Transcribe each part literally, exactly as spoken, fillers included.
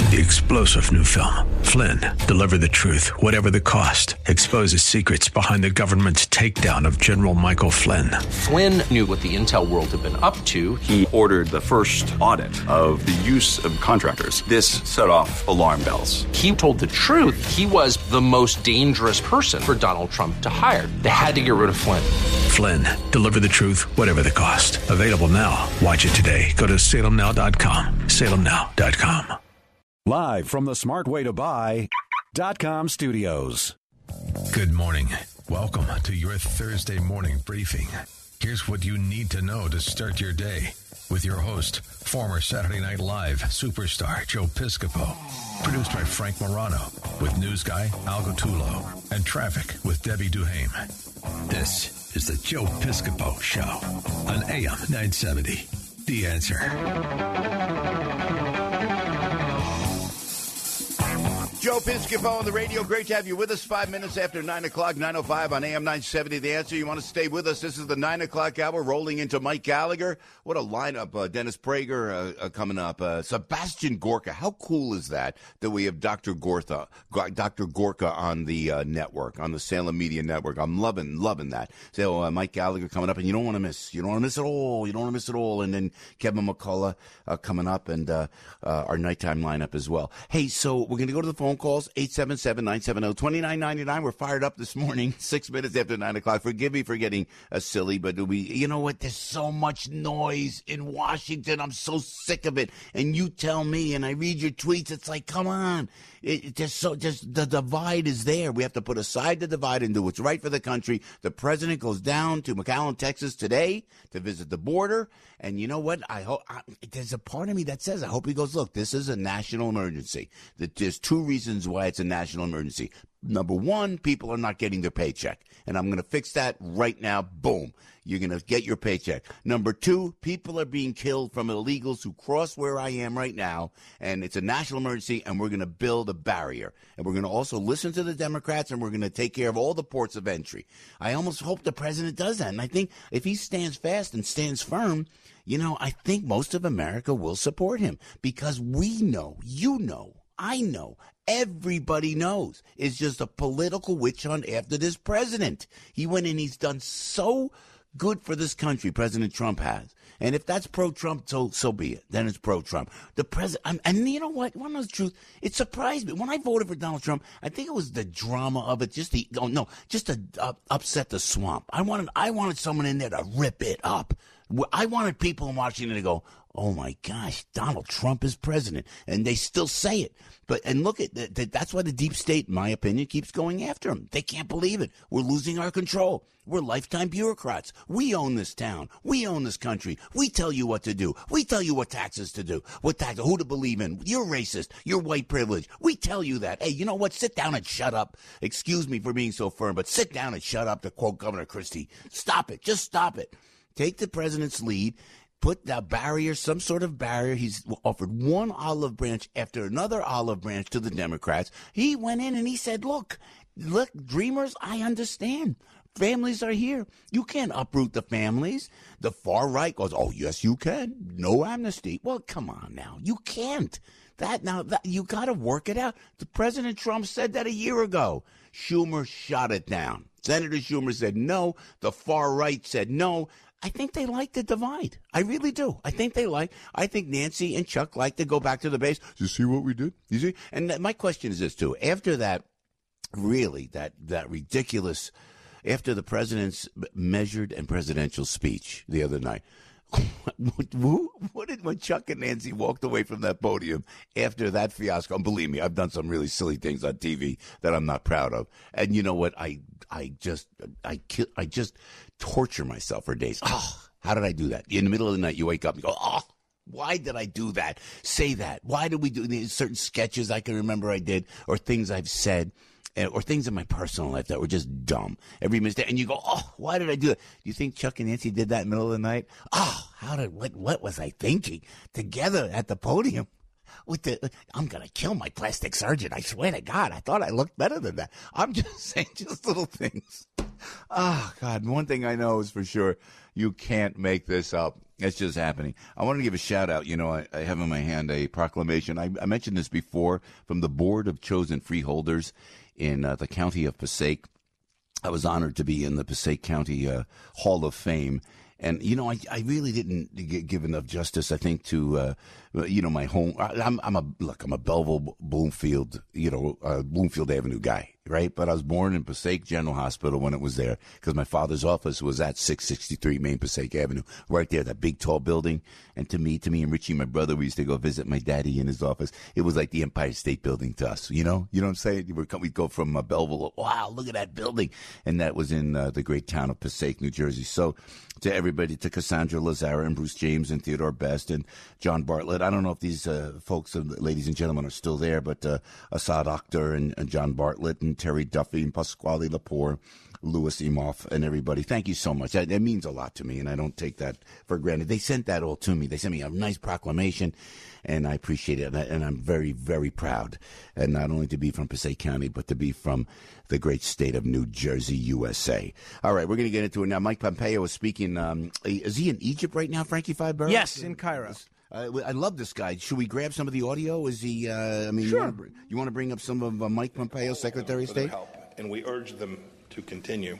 The explosive new film, Flynn, deliver the truth, whatever the cost, exposes secrets behind the government's takedown of General Michael Flynn. Flynn knew what the intel world had been up to. He ordered the first audit of the use of contractors. This set off alarm bells. He told the truth. He was the most dangerous person for Donald Trump to hire. They had to get rid of Flynn. Flynn, deliver the truth, whatever the cost. Available now. Watch it today. Go to salem now dot com. salem now dot com. Live from the smart way to buy dot com studios. Good morning. Welcome to your Thursday morning briefing. Here's what you need to know to start your day with your host, former Saturday Night Live superstar Joe Piscopo. Produced by Frank Morano with news guy Al Gattullo and traffic with Debbie Duhame. This is the Joe Piscopo Show on A M nine seventy. The Answer. Joe Piscopo on the radio. Great to have you with us. Five minutes after nine o'clock, nine oh five on A M nine seventy. The Answer. You want to stay with us? This is the nine o'clock hour, rolling into Mike Gallagher. What a lineup. Uh, Dennis Prager uh, uh, coming up. Uh, Sebastian Gorka. How cool is that, that we have Doctor Gorka, Doctor Gorka on the uh, network, on the Salem Media Network. I'm loving, loving that. So uh, Mike Gallagher coming up, and you don't want to miss. You don't want to miss it all. You don't want to miss it all. And then Kevin McCullough uh, coming up, and uh, uh, our nighttime lineup as well. Hey, so we're going to go to the phone calls, eight seven seven, nine seven zero, two nine nine nine. We're fired up this morning, six minutes after nine o'clock. Forgive me for getting uh, silly, but we, you know what? There's so much noise in Washington. I'm so sick of it. And you tell me, and I read your tweets, it's like, come on. It, it just so just the divide is there. We have to put aside the divide and do what's right for the country. The president goes down to McAllen, Texas today to visit the border. And you know what? I hope I, there's a part of me that says I hope he goes, look, this is a national emergency. That there's two reasons why it's a national emergency. Number one, people are not getting their paycheck. And I'm going to fix that right now. Boom. You're going to get your paycheck. Number two, people are being killed from illegals who cross where I am right now. And it's a national emergency, and we're going to build a barrier. And we're going to also listen to the Democrats, and we're going to take care of all the ports of entry. I almost hope the president does that. And I think if he stands fast and stands firm, you know, I think most of America will support him because we know, you know, I know, everybody knows it's just a political witch hunt after this president. He went and he's done so good for this country, President Trump has. And if that's pro-Trump, so so be it. Then it's pro-Trump. The president, and you know what? One of the truth, it surprised me. When I voted for Donald Trump, I think it was the drama of it, just the, oh no, just to uh, upset the swamp. I wanted, I wanted someone in there to rip it up. I wanted people in Washington to go, oh my gosh, Donald Trump is president. And they still say it. But, and look at that. That's why the deep state, in my opinion, keeps going after him. They can't believe it. We're losing our control. We're lifetime bureaucrats. We own this town. We own this country. We tell you what to do. We tell you what taxes to do, what tax, who to believe in. You're racist. You're white privilege. We tell you that. Hey, you know what? Sit down and shut up. Excuse me for being so firm, but sit down and shut up, to quote Governor Christie. Stop it. Just stop it. Take the president's lead. Put that barrier, some sort of barrier. He's offered one olive branch after another olive branch to the Democrats. He went in and he said, look, look, dreamers, I understand. Families are here. You can't uproot the families. The far right goes, oh, yes, you can. No amnesty. Well, come on now. You can't. That now, that, you got to work it out. The President Trump said that a year ago. Schumer shot it down. Senator Schumer said no. The far right said no. I think they like the divide. I really do. I think they like, I think Nancy and Chuck like to go back to the base. You see what we did? You see? And th- my question is this, too. After that, really, that, that ridiculous, after the president's measured and presidential speech the other night, what did, when Chuck and Nancy walked away from that podium after that fiasco? And believe me, I've done some really silly things on T V that I'm not proud of. And you know what? I, I just, I, I just torture myself for days. Oh, how did I do that? In the middle of the night, you wake up and you go, oh, why did I do that? Say that. Why did we do these certain sketches I can remember I did, or things I've said, or things in my personal life that were just dumb. Every mistake. And you go, oh, why did I do that? Do you think Chuck and Nancy did that in the middle of the night? Oh, how did, what, what was I thinking? Together at the podium. With the, I'm going to kill my plastic surgeon. I swear to God, I thought I looked better than that. I'm just saying, just little things. Oh, God. One thing I know is for sure, you can't make this up. It's just happening. I want to give a shout out. You know, I, I have in my hand a proclamation. I, I mentioned this before from the Board of Chosen Freeholders in uh, the county of Passaic. I was honored to be in the Passaic County uh, Hall of Fame. And, you know, I, I really didn't give enough justice, I think, to, uh, you know, my home. I, I'm, I'm a, look, I'm a Belleville, Bloomfield, you know, uh, Bloomfield Avenue guy, right? But I was born in Passaic General Hospital when it was there because my father's office was at six sixty-three Main Passaic Avenue, right there, that big, tall building. And to me, to me and Richie, my brother, we used to go visit my daddy in his office. It was like the Empire State Building to us, you know? You know what I'm saying? We'd go from uh, Belleville, wow, look at that building. And that was in uh, the great town of Passaic, New Jersey. So to everybody, to Cassandra Lazara and Bruce James and Theodore Best and John Bartlett. I don't know if these uh, folks, uh, ladies and gentlemen, are still there, but uh, Assad Akhtar and, and John Bartlett and Terry Duffy and Pasquale Lepore, Louis Emoff, and everybody. Thank you so much. That, that means a lot to me, and I don't take that for granted. They sent that all to me. They sent me a nice proclamation, and I appreciate it. And, I, and I'm very, very proud, and not only to be from Passaic County, but to be from the great state of New Jersey, U S A. All right, we're going to get into it now. Mike Pompeo is speaking. Um, is he in Egypt right now, Frankie Five Barrels? Yes, in Cairo. Uh, I love this guy. Should we grab some of the audio? Is he? Uh, I mean, sure. You want, to, you want to bring up some of uh, Mike Pompeo, Secretary of State? Help, and we urge them to continue.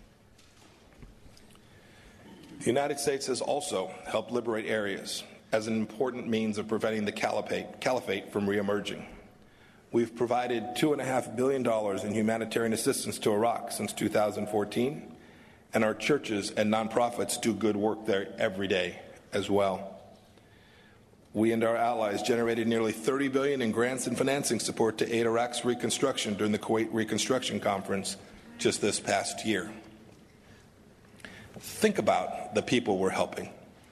The United States has also helped liberate areas as an important means of preventing the caliphate, caliphate from reemerging. We've provided two point five billion dollars in humanitarian assistance to Iraq since two thousand fourteen, and our churches and nonprofits do good work there every day as well. We and our allies generated nearly thirty billion dollars in grants and financing support to aid Iraq's reconstruction during the Kuwait Reconstruction Conference just this past year. Think about the people we're helping.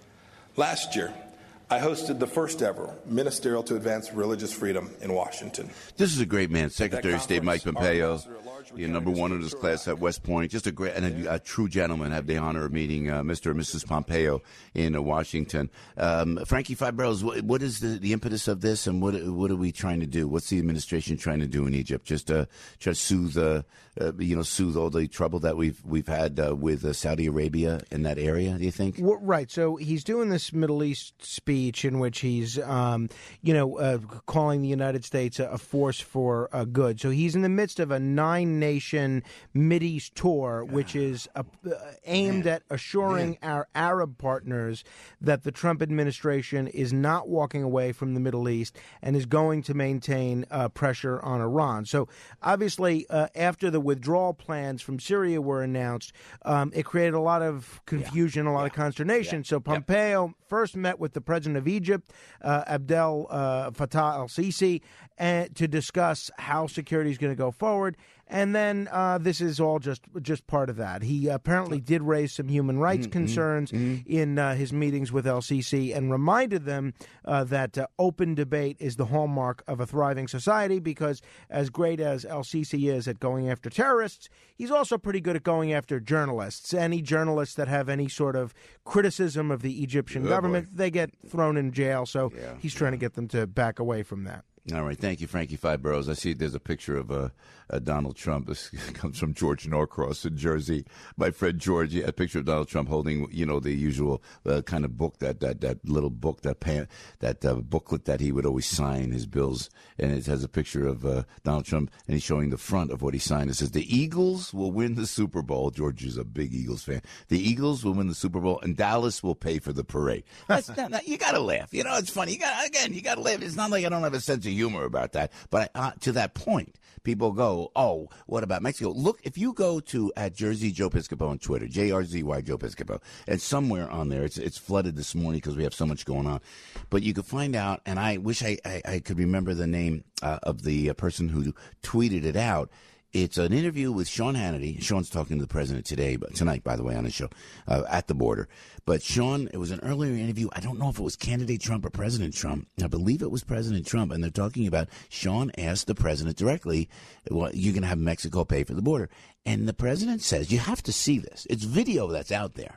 Last year, I hosted the first ever Ministerial to Advance Religious Freedom in Washington. This is a great man, Secretary of State Mike Pompeo. You're number one in his class at West Point. Just a great and a, a true gentleman. Have the honor of meeting uh, Mister and Missus Pompeo in uh, Washington. Um, Frankie Five Barrels, what, what is the, the impetus of this, and what what are we trying to do? What's the administration trying to do in Egypt? Just uh, try to soothe, uh, uh, you know, soothe all the trouble that we've we've had uh, with uh, Saudi Arabia in that area. Do you think? Well, right. So he's doing this Middle East speech in which he's, um, you know, uh, calling the United States a, a force for uh, good. So he's in the midst of a nine-nation Mideast tour, which is uh, aimed Man. at assuring Man. our Arab partners that the Trump administration is not walking away from the Middle East and is going to maintain uh, pressure on Iran. So obviously, uh, after the withdrawal plans from Syria were announced, um, it created a lot of confusion, yeah. a lot yeah. of consternation. Yeah. So Pompeo yeah. first met with the president of Egypt, uh, Abdel uh, Fattah el-Sisi, and to discuss how security is going to go forward. And then uh, this is all just just part of that. He apparently did raise some human rights mm-hmm. concerns mm-hmm. in uh, his meetings with el-Sisi and reminded them uh, that uh, open debate is the hallmark of a thriving society, because as great as el-Sisi is at going after terrorists, he's also pretty good at going after journalists. Any journalists that have any sort of criticism of the Egyptian oh, government, boy. they get thrown in jail. So yeah. he's trying to get them to back away from that. All right. Thank you, Frankie Five Barrels. I see there's a picture of uh, uh, Donald Trump. This comes from George Norcross in Jersey. My friend George, a picture of Donald Trump holding, you know, the usual uh, kind of book, that that, that little book, that pan, that uh, booklet that he would always sign his bills. And it has a picture of uh, Donald Trump, and he's showing the front of what he signed. It says, the Eagles will win the Super Bowl. George is a big Eagles fan. The Eagles will win the Super Bowl, and Dallas will pay for the parade. That's not, not, you got to laugh. You know, it's funny. You got Again, you got to laugh. It's not like I don't have a sense of humor about that, but uh, to that point, people go, oh, what about Mexico? Look, if you go to at Jersey Joe Piscopo on Twitter, J R Z Y Joe Piscopo, and somewhere on there, it's it's flooded this morning because we have so much going on, but you could find out, and I wish I, I, I could remember the name uh, of the uh, person who tweeted it out. It's an interview with Sean Hannity. Sean's talking to the president today, but tonight, by the way, on his show, uh, at the border. But Sean, it was an earlier interview. I don't know if it was candidate Trump or President Trump. I believe it was President Trump. And they're talking about, Sean asked the president directly, well, you're going to have Mexico pay for the border. And the president says, you have to see this. It's video that's out there.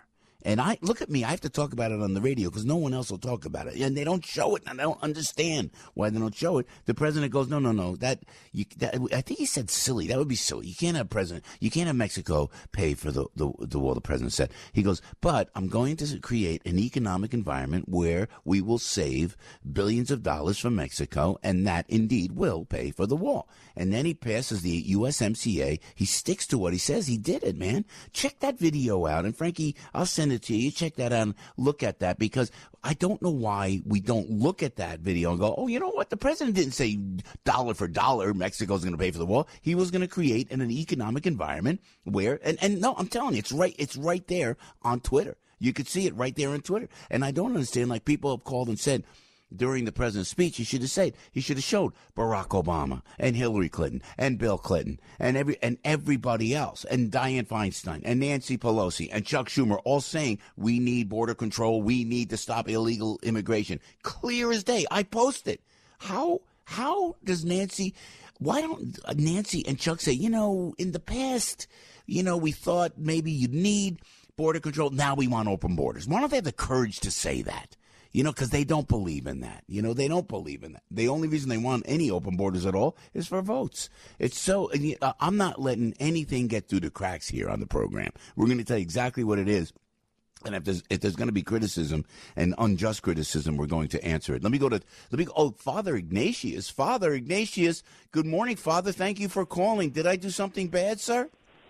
And I look at me, I have to talk about it on the radio because no one else will talk about it. And they don't show it, and I don't understand why they don't show it. The president goes, no, no, no. That, you, that I think he said silly. That would be silly. You can't have president, you can't have Mexico pay for the, the, the war, the president said. He goes, but I'm going to create an economic environment where we will save billions of dollars from Mexico, and that indeed will pay for the wall. And then he passes the U S M C A. He sticks to what he says. He did it, man. Check that video out. And Frankie, I'll send it to you. You check that out and look at that, because I don't know why we don't look at that video and go, oh, you know what? The president didn't say dollar for dollar Mexico's going to pay for the wall. He was going to create an, an economic environment where, and, and no, I'm telling you, it's right, it's right there on Twitter. You could see it right there on Twitter. And I don't understand, like people have called and said, during the president's speech, he should have said, he should have showed Barack Obama and Hillary Clinton and Bill Clinton and every and everybody else and Dianne Feinstein and Nancy Pelosi and Chuck Schumer all saying we need border control, we need to stop illegal immigration. Clear as day. I posted. How how does Nancy? Why don't Nancy and Chuck say, you know, in the past, you know, we thought maybe you'd need border control. Now we want open borders. Why don't they have the courage to say that? You know, because they don't believe in that. You know, they don't believe in that. The only reason they want any open borders at all is for votes. It's so, uh, I'm not letting anything get through the cracks here on the program. We're going to tell you exactly what it is. And if there's, if there's going to be criticism and unjust criticism, we're going to answer it. Let me go to, let me go, oh, Father Ignatius. Father Ignatius, good morning, Father. Thank you for calling. Did I do something bad, sir?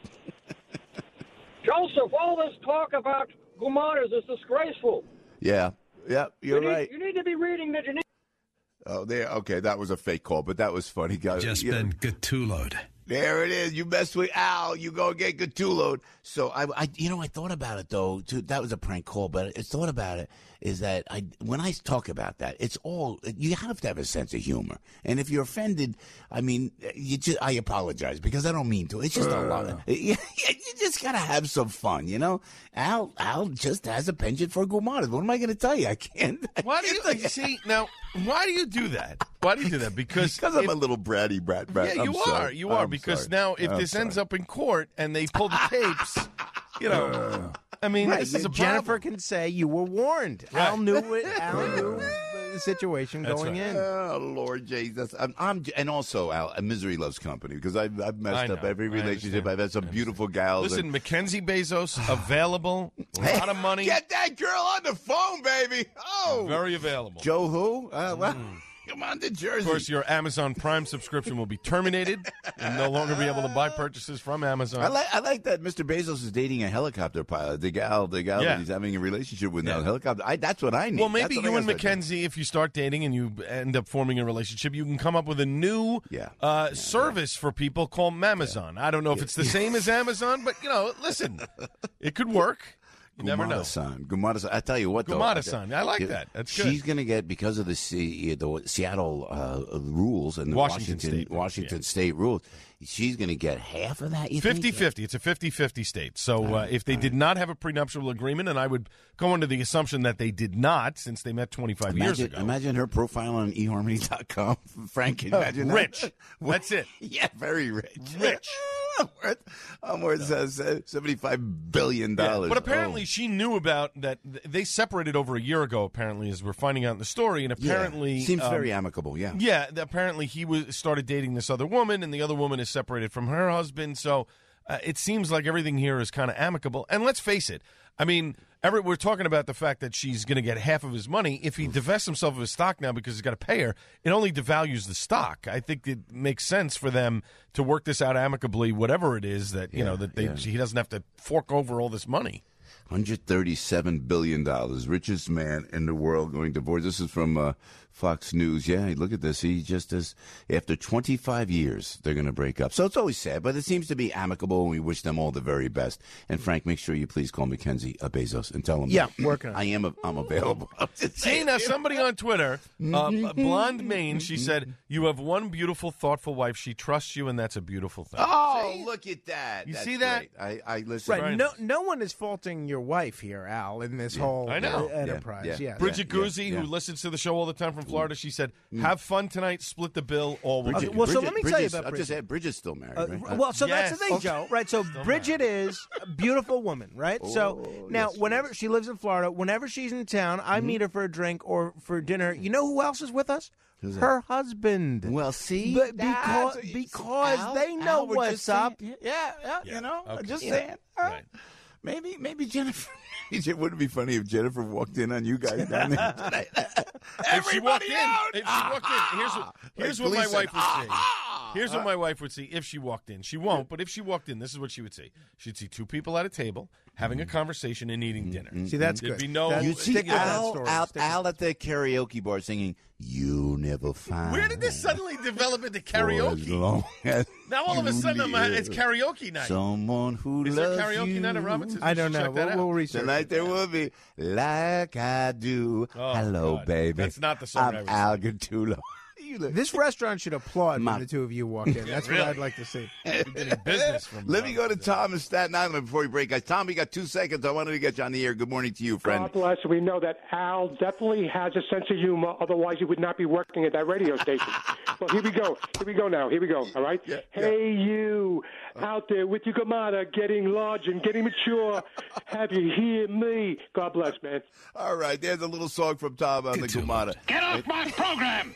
Joseph, all this talk about Gumaras is disgraceful. Yeah. Yeah, you're you need, right. You need to be reading the Geneva. Oh, there. Okay, that was a fake call, but that was funny. Just you been know, Gattulo'd. There it is. You mess with Al, you go get Gattulo'd. So I, I, you know, I thought about it though. Too, that was a prank call, but I thought about it is that I, when I talk about that, it's all you have to have a sense of humor. And if you're offended, I mean, you just, I apologize because I don't mean to. It's just uh. a lot of. You, you just gotta have some fun, you know. Al, Al just has a penchant for Gumaras. What am I going to tell you? I can't. I why can't do you you see now? Why do you do that? Why do you do that? Because because I'm a little bratty brat. brat. Yeah, I'm you sorry. are. You are. I'm because sorry. now, if I'm this sorry. ends up in court and they pull the tapes, you know, uh, I mean, right. this is a Jennifer problem. can say you were warned. Right. Al knew it. Al knew the situation That's going right. in. Oh Lord Jesus! I'm, I'm and also Al, misery loves company because I've, I've messed I up know. every I relationship. understand. I've had some beautiful gals. Listen, and, Mackenzie Bezos available, a lot of money, get that girl on the phone, baby. Oh, very available. Joe who? Uh, well, come on to Jersey. Of course, your Amazon Prime subscription will be terminated and no longer be able to buy purchases from Amazon. I like I like that Mister Bezos is dating a helicopter pilot. The gal, the gal Yeah. that he's having a relationship with now, Yeah. helicopter. I, that's what I need. Well, That's maybe what I you and gotta start Mackenzie, if you start dating and you end up forming a relationship, you can come up with a new Yeah. uh, service for people called Mamazon. I don't know if it's the same as Amazon, but, you know, listen, it could work. You never know. Gumata-san. Gumata-san. I tell you what, though. Gumata-san. I like that. That's good. She's going to get, because of the, C, the Seattle uh, rules and the Washington Washington State, Washington yeah. State rules, she's going to get half of that, you think? fifty-fifty. It's a fifty-fifty state. So uh, if they did not have a prenuptial agreement, and I would go under the assumption that they did not, since they met twenty-five years Imagine, ago. imagine her profile on e harmony dot com. Frank, imagine Rich. that. That's it. Yeah, very rich. Rich. I'm worth, I'm worth uh, seventy-five billion dollars. Yeah, but apparently oh. she knew about that. They separated over a year ago, apparently, as we're finding out in the story. And apparently... Yeah. Seems um, very amicable, yeah. Yeah, apparently he was started dating this other woman, and the other woman is separated from her husband. So uh, it seems like everything here is kind of amicable. And let's face it, I mean, every, we're talking about the fact that she's going to get half of his money. If he divests himself of his stock now because he's got to pay her, it only devalues the stock. I think it makes sense for them to work this out amicably, whatever it is that, you Yeah, know, that they, yeah. he doesn't have to fork over all this money. one hundred thirty-seven billion dollars, richest man in the world going divorce. This is from uh, Fox News. Yeah, look at this. He just does, after twenty-five years, they're going to break up. So it's always sad, but it seems to be amicable, and we wish them all the very best. And Frank, make sure you please call Mackenzie uh, Bezos and tell him. Yeah, that working on it. I am a, I'm available. See, now somebody on Twitter, uh, Blonde Maine, she said, you have one beautiful, thoughtful wife. She trusts you, and that's a beautiful thing. Oh, See? look at that. You That's see that? great. I, I listen. Right. Right. No, no one is faulting your wife here, Al, in this whole I know. uh, enterprise. Yeah, Yes. yeah. Bridget yeah, Guzzi, yeah. who listens to the show all the time from Florida. She said, "Have fun tonight. Split the bill. All will Bridget, be well, so Bridget, let me Bridget's, tell you about I'll just Bridget. add, Bridget's still married, Uh, right? well, so Yes. that's the thing, Joe. Right? So Bridget is a beautiful woman, right? so Oh, now, yes, whenever she lives in Florida, whenever she's in town, I meet her for a drink or for dinner. You know who else is with us? Who's that? Her husband. Well, see, But that's- because because Al- they know Al, we're what's just up. saying- yeah, yeah, Yeah. you know, Okay. just Yeah. saying. uh, Right. Maybe, maybe Jennifer. It wouldn't be funny if Jennifer walked in on you guys down there tonight. If she walked Everybody in, out! if she walked in, here's what, here's Like what my Gleason. wife would say. Ah! Here's what my wife would see if she walked in. She won't, but if she walked in, this is what she would see. She'd see two people at a table having a conversation and eating dinner. See, that's There'd good. be no. That- You see Stick with that Al, story. Al, Stick with Al at the karaoke bar singing, "You never find." Where did this suddenly develop into for as karaoke? long as Now all of a you sudden I'm, live, it's karaoke night. someone who Is there loves karaoke you. night at Robinson's? I don't We should know. check that We'll, out. we'll research. Tonight there will be "Like I Do." Oh, Hello, God. baby. That's not the song I I'm would Al sing. Gattulo. You look- This restaurant should applaud Ma- when the two of you walk in. That's really. what I'd like to see. We're getting business from. Let me go to Robinson's. Tom in Staten Island before we break. Guys, Tom, you got two seconds. I wanted to get you on the air. Good morning to you, friend. God bless. We know that Al definitely has a sense of humor. Otherwise, he would not be working at that radio station. Well, here we go. Here we go now. Here we go. All right? Yeah, hey, you out there with your Gamada getting large and getting mature. Have you hear me? God bless, man. All right, there's a little song from Tom on the Gumata. Get off my program!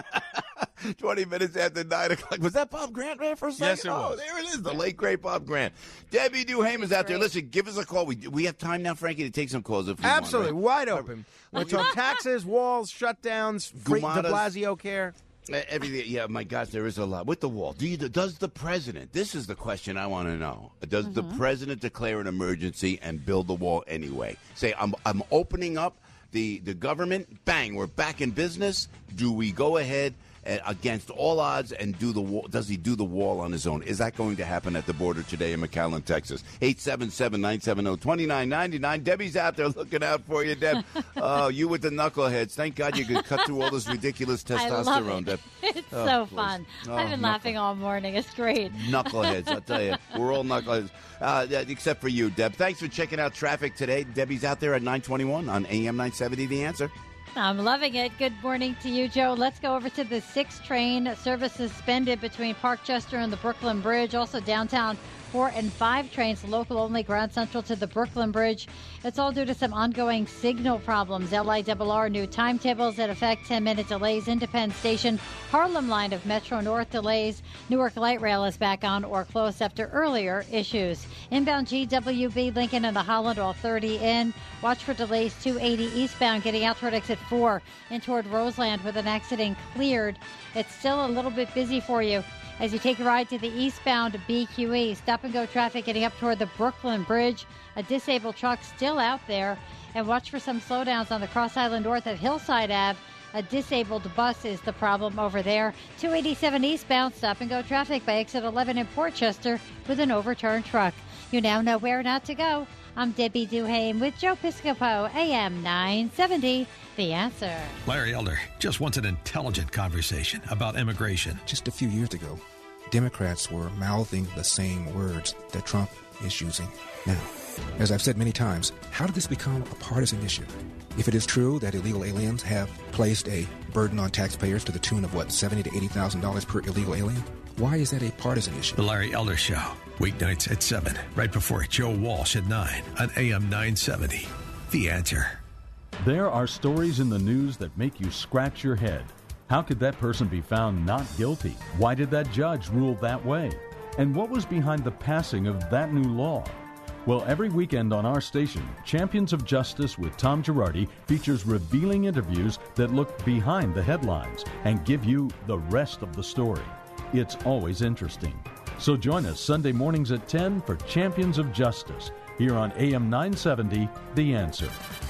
twenty minutes after nine o'clock. Was that Bob Grant there for a second? Yes, it Oh, was. there it is, the late, great Bob Grant. Debbie Duham is out there. Listen, give us a call. We we have time now, Frankie, to take some calls if we Absolutely. want. Wide open. We'll talk taxes, walls, shutdowns, free de Gumadas. Blasio care. Right? Everything. Yeah, my gosh, there is a lot. With the wall, do you, does the president, this is the question I want to know, does the president declare an emergency and build the wall anyway? Say, I'm, I'm opening up the, the government, bang, we're back in business. Do we go ahead uh, against all odds and do the wall? Does he do the wall on his own? Is that going to happen at the border today in McAllen, Texas? eight seven seven, nine seven zero, two nine nine nine. Debbie's out there looking out for you, Deb. Oh, you with the knuckleheads. Thank God you could cut through all this ridiculous I love testosterone, it. Deb. It's Oh, so please. fun. Oh, I've been knuckle- laughing all morning. It's great. Knuckleheads, I'll tell you. We're all knuckleheads. Uh, yeah, except for you, Deb. Thanks for checking out traffic today. Debbie's out there at nine twenty-one on A M nine seventy, The Answer. I'm loving it. Good morning to you, Joe. Let's go over to the six train. Service suspended between Parkchester and the Brooklyn Bridge. Also downtown, four and five trains, local only, Grand Central to the Brooklyn Bridge. It's all due to some ongoing signal problems. L I R R new timetables that affect ten-minute delays. Independence Station, Harlem line of Metro North delays. Newark Light Rail is back on or closed after earlier issues. Inbound G W B, Lincoln and the Holland, all thirty in. Watch for delays two eighty eastbound, getting out toward exit four and toward Roseland with an accident cleared. It's still a little bit busy for you as you take a ride to the eastbound B Q E. Stop and go traffic getting up toward the Brooklyn Bridge. A disabled truck still out there. And watch for some slowdowns on the Cross Island North at Hillside Avenue. A disabled bus is the problem over there. two eighty-seven eastbound, stop and go traffic by exit eleven in Portchester with an overturned truck. You now know where not to go. I'm Debbie Duhame with Joe Piscopo, A M nine seventy, The Answer. Larry Elder just wants an intelligent conversation about immigration. Just a few years ago, Democrats were mouthing the same words that Trump is using now. As I've said many times, how did this become a partisan issue? If it is true that illegal aliens have placed a burden on taxpayers to the tune of, what, seventy thousand to eighty thousand dollars per illegal alien, why is that a partisan issue? The Larry Elder Show, weeknights at seven, right before Joe Walsh at nine on A M nine seventy. The Answer. There are stories in the news that make you scratch your head. How could that person be found not guilty? Why did that judge rule that way? And what was behind the passing of that new law? Well, every weekend on our station, Champions of Justice with Tom Girardi features revealing interviews that look behind the headlines and give you the rest of the story. It's always interesting. So join us Sunday mornings at ten for Champions of Justice here on A M nine seventy, The Answer.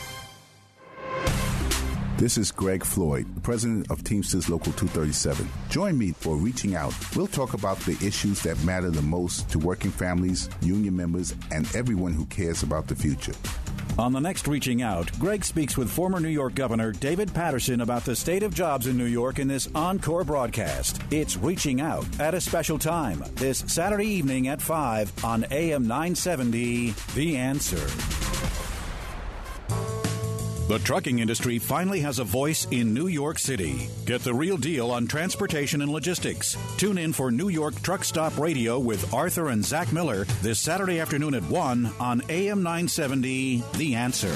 This is Greg Floyd, the president of Teamsters Local two thirty-seven. Join me for Reaching Out. We'll talk about the issues that matter the most to working families, union members, and everyone who cares about the future. On the next Reaching Out, Greg speaks with former New York Governor David Paterson about the state of jobs in New York in this encore broadcast. It's Reaching Out at a special time this Saturday evening at five on A M nine seventy, The Answer. The trucking industry finally has a voice in New York City. Get the real deal on transportation and logistics. Tune in for New York Truck Stop Radio with Arthur and Zach Miller this Saturday afternoon at one on A M nine seventy, The Answer.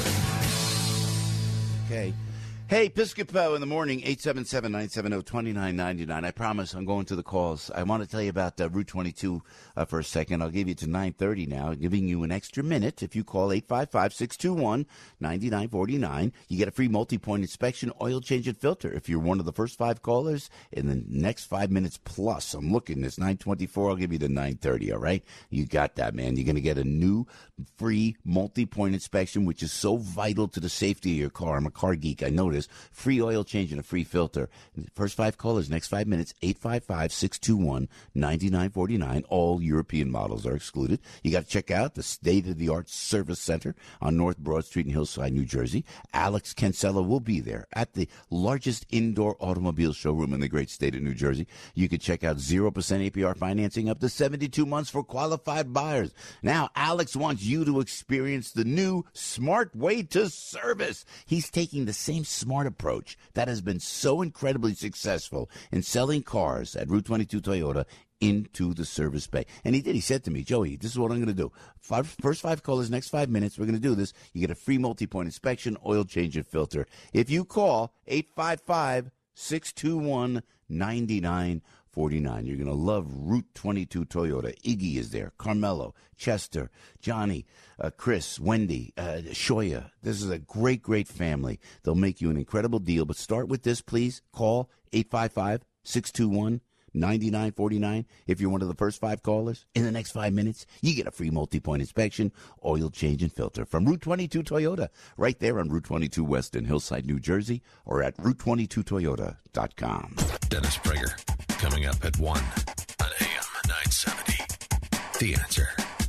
Okay. Hey, Piscopo in the morning, eight seven seven, nine seven zero, two nine nine nine. I promise I'm going to the calls. I want to tell you about uh, Route twenty-two uh, for a second. I'll give you to nine thirty now, giving you an extra minute. If you call eight five five, six two one, nine nine four nine, you get a free multi-point inspection, oil change, and filter. If you're one of the first five callers in the next five minutes plus, I'm looking, it's nine twenty-four, I'll give you to nine thirty, all right? You got that, man. You're going to get a new free multi-point inspection, which is so vital to the safety of your car. I'm a car geek, I know this. Free oil change and a free filter. First five callers, next five minutes, eight five five, six two one, nine nine four nine. All European models are excluded. You got to check out the state-of-the-art service center on North Broad Street in Hillside, New Jersey. Alex Kinsella will be there at the largest indoor automobile showroom in the great state of New Jersey. You can check out zero percent A P R financing up to seventy-two months for qualified buyers. Now, Alex wants you to experience the new smart way to service. He's taking the same smart approach that has been so incredibly successful in selling cars at Route twenty-two Toyota into the service bay. And he did. He said to me, Joey, this is what I'm going to do. Five, first five callers, next five minutes, we're going to do this. You get a free multi-point inspection, oil change, and filter. If you call eight five five, six two one, nine nine four nine, you're going to love Route twenty-two Toyota. Iggy is there, Carmelo, Chester, Johnny, uh, Chris, Wendy, uh, Shoya. This is a great, great family. They'll make you an incredible deal. But start with this, please. Call eight five five, six two one, nine nine four nine. If you're one of the first five callers, in the next five minutes, you get a free multi-point inspection, oil change, and filter from Route twenty-two Toyota, right there on Route twenty-two West in Hillside, New Jersey, or at route twenty-two toyota dot com. Dennis Prager, coming up at one on A M nine seventy. The Answer.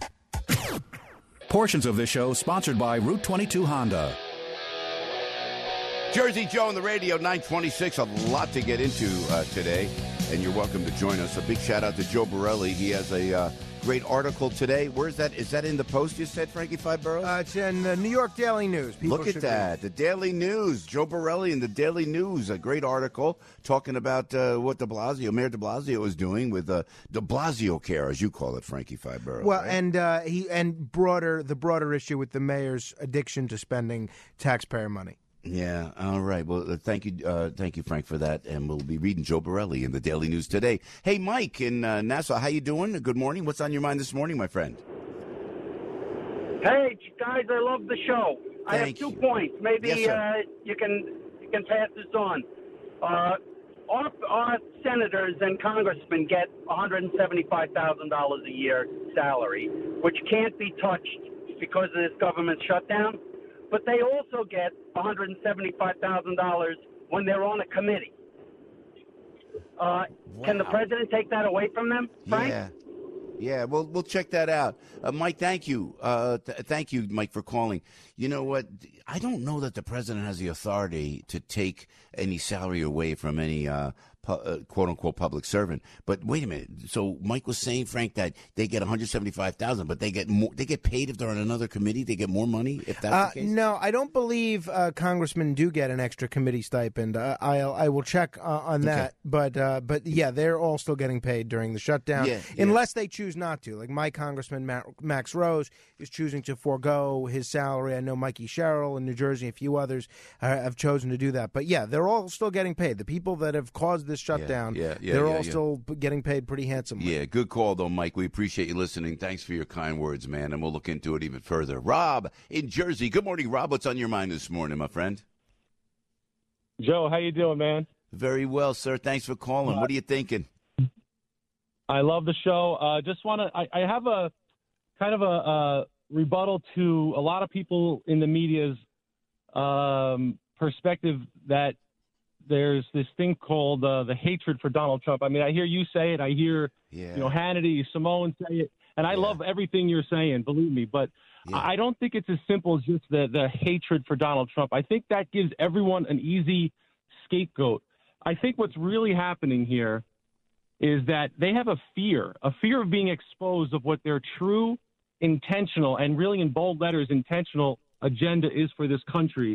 Portions of this show sponsored by Route twenty-two Honda. Jersey Joe on the radio, nine twenty-six. A lot to get into uh, today, and you're welcome to join us. A big shout out to Joe Borelli. He has a uh, great article today. Where's that? Is that in the Post, you said, Frankie Five Boroughs? Uh, it's in the New York Daily News. People Look at that. The Daily News. Joe Borelli in the Daily News. A great article talking about uh, what de Blasio, Mayor de Blasio is doing with uh, de Blasio care, as you call it, Frankie Five Boroughs. Well, right? and uh, he and broader the broader issue with the mayor's addiction to spending taxpayer money. Yeah, all right. Well, uh, thank you, uh, thank you, Frank, for that. And we'll be reading Joe Borelli in the Daily News today. Hey, Mike in uh, Nassau, how you doing? Good morning. What's on your mind this morning, my friend? Hey, guys, I love the show. Thank I have two you. points. Maybe Yes, sir. uh, you can you can pass this on. Uh, our, our senators and congressmen get one hundred seventy-five thousand dollars a year salary, which can't be touched because of this government shutdown. But they also get one hundred seventy-five thousand dollars when they're on a committee. Uh, Wow. Can the president take that away from them, Frank? Yeah. Yeah, we'll we'll check that out. Uh, Mike, thank you. Uh, th- thank you, Mike, for calling. You know what? I don't know that the president has the authority to take any salary away from any uh, pu- uh, quote-unquote public servant. But wait a minute. So Mike was saying, Frank, that they get one hundred seventy-five thousand dollars, but they get more. They get paid if they're on another committee. They get more money if that's Uh, the case. no, I don't believe uh, congressmen do get an extra committee stipend. Uh, I'll I will check uh, on that. Okay. But uh, but yeah, they're all still getting paid during the shutdown, Yeah, yeah. unless they choose not to. Like my congressman Ma- Max Rose is choosing to forego his salary. I know Mikey Sherrill in New Jersey, a few others uh, have chosen to do that. But yeah, they're all still getting paid. The people that have caused this shutdown, yeah, yeah, they're yeah, all yeah. still b- getting paid pretty handsomely. Yeah, good call, though, Mike. We appreciate you listening. Thanks for your kind words, man, and we'll look into it even further. Rob in Jersey. Good morning, Rob. What's on your mind this morning, my friend? Joe, how you doing, man? Very well, sir. Thanks for calling. What are you thinking? I love the show. Uh, just want to. I, I have a kind of a, uh rebuttal to a lot of people in the media's um, perspective that there's this thing called uh, the hatred for Donald Trump. I mean, I hear you say it. I hear Yeah. you know Hannity, Simone say it, and I love everything you're saying. Believe me, but I don't think it's as simple as just the the hatred for Donald Trump. I think that gives everyone an easy scapegoat. I think what's really happening here is that they have a fear, a fear of being exposed of what their true, intentional, and really in bold letters, intentional agenda is for this country.